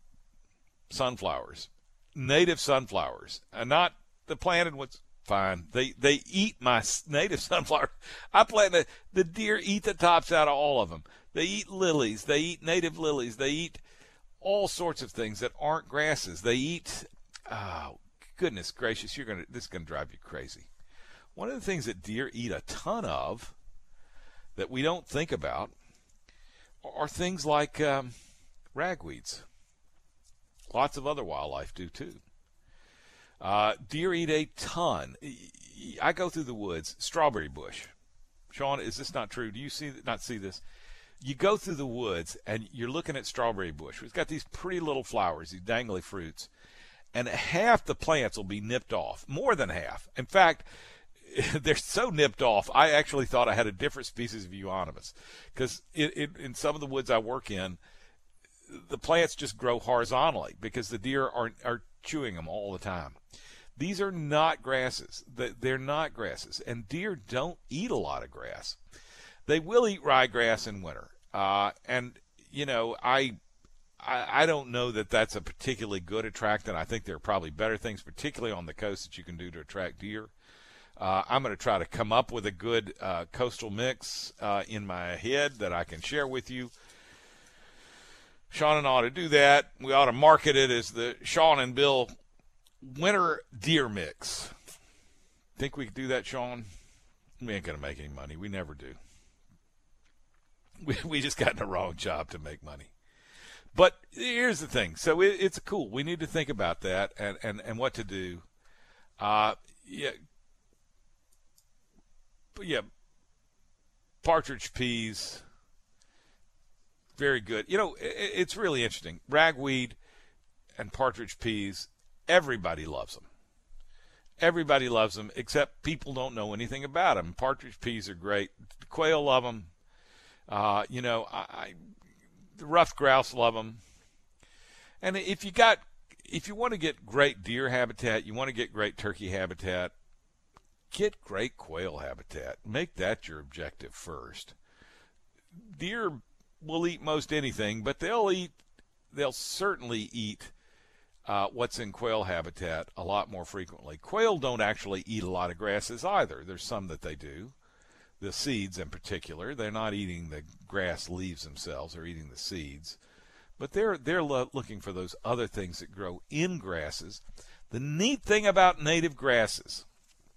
Sunflowers. Native sunflowers. And not the planted ones. Fine. They they eat my native sunflowers. I plant the, the deer eat the tops out of all of them. They eat lilies. They eat native lilies. They eat all sorts of things that aren't grasses. They eat, oh, goodness gracious, you're gonna this is going to drive you crazy. One of the things that deer eat a ton of that we don't think about are things like um, ragweeds. Lots of other wildlife do too. Uh, deer eat a ton. I go through the woods, strawberry bush. Sean, is this not true? Do you see not see this? You go through the woods and you're looking at strawberry bush. It's got these pretty little flowers, these dangly fruits, and half the plants will be nipped off, more than half. In fact, they're so nipped off, I actually thought I had a different species of euonymus. Because in some of the woods I work in, the plants just grow horizontally because the deer are, are chewing them all the time. These are not grasses. They're not grasses. And deer don't eat a lot of grass. They will eat ryegrass in winter. Uh, and, you know, I, I I don't know that that's a particularly good attractant. I think there are probably better things, particularly on the coast, that you can do to attract deer. Uh, I'm going to try to come up with a good uh, coastal mix uh, in my head that I can share with you. Sean and I ought to do that. We ought to market it as the Sean and Bill Winter Deer Mix. Think we could do that, Sean? We ain't going to make any money. We never do. We we just got in the wrong job to make money. But here's the thing. So it, it's cool. We need to think about that and, and, and what to do. Uh, yeah. Yeah, partridge peas, very good. You know, it, it's really interesting. Ragweed and partridge peas, everybody loves them. Everybody loves them, except people don't know anything about them. Partridge peas are great. Quail love them. Uh, you know, I, I, the ruffed grouse love them. And if you got, if you want to get great deer habitat, you want to get great turkey habitat, get great quail habitat. Make that your objective first. Deer will eat most anything, but they'll eat, they'll certainly eat uh, what's in quail habitat a lot more frequently. Quail don't actually eat a lot of grasses either. There's some that they do. The seeds in particular. They're not eating the grass leaves themselves. They're eating the seeds. But they're they're lo- looking for those other things that grow in grasses. The neat thing about native grasses,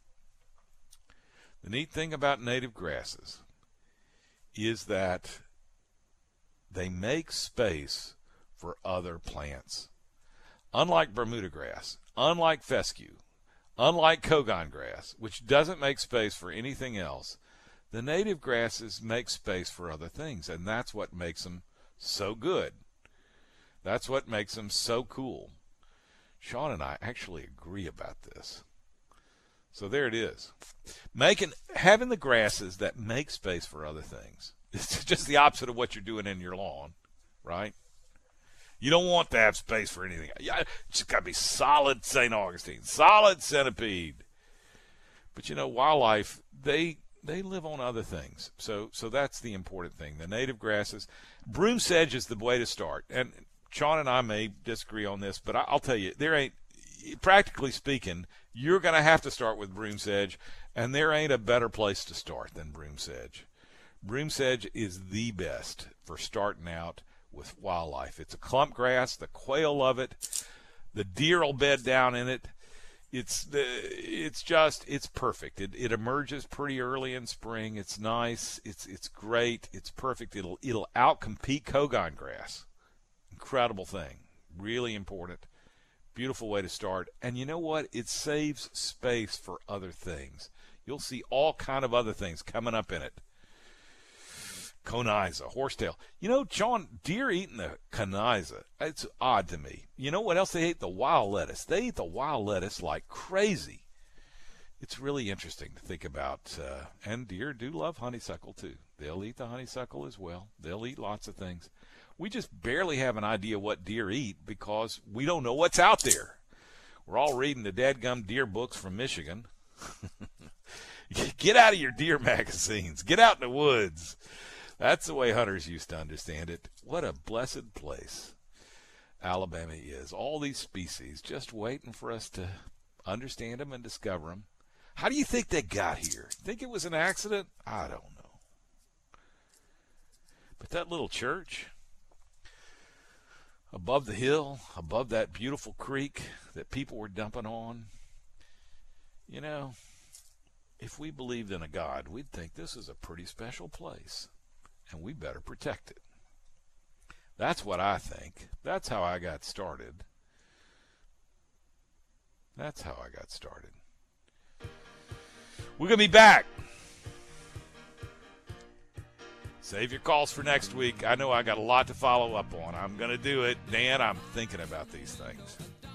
the neat thing about native grasses is that they make space for other plants. Unlike Bermuda grass, unlike fescue, unlike Kogon grass, which doesn't make space for anything else, the native grasses make space for other things, and that's what makes them so good. That's what makes them so cool. Sean and I actually agree about this. So there it is. Making having the grasses that make space for other things. It's just the opposite of what you're doing in your lawn, right? You don't want to have space for anything. It's got to be solid Saint Augustine, solid centipede. But you know, wildlife, they they live on other things. So so that's the important thing. The native grasses. Broom sedge is the way to start. And Sean and I may disagree on this, but I'll tell you, there ain't, practically speaking, you're going to have to start with broom sedge, and there ain't a better place to start than broom sedge. Broom sedge is the best for starting out with wildlife. It's a clump grass. The quail love it. The deer will bed down in it. It's the, it's just, it's perfect. It, it emerges pretty early in spring. It's nice. It's it's great. It's perfect. It'll it'll outcompete Kogon grass. Incredible thing. Really important. Beautiful way to start. And you know what? It saves space for other things. You'll see all kind of other things coming up in it. Coniza, horsetail. You know, John, deer eating the coniza. It's odd to me. You know what else they eat? The wild lettuce. They eat the wild lettuce like crazy. It's really interesting to think about. Uh, and deer do love honeysuckle, too. They'll eat the honeysuckle as well. They'll eat lots of things. We just barely have an idea what deer eat because we don't know what's out there. We're all reading the dadgum deer books from Michigan. Get out of your deer magazines. Get out in the woods. That's the way hunters used to understand it. What a blessed place Alabama is. All these species just waiting for us to understand them and discover them. How do you think they got here? Think it was an accident? I don't know. But that little church above the hill, above that beautiful creek that people were dumping on, you know, if we believed in a God, we'd think this is a pretty special place, and we better protect it. That's what I think. That's how I got started. That's how I got started. We're going to be back. Save your calls for next week. I know I got a lot to follow up on. I'm going to do it. Dan, I'm thinking about these things.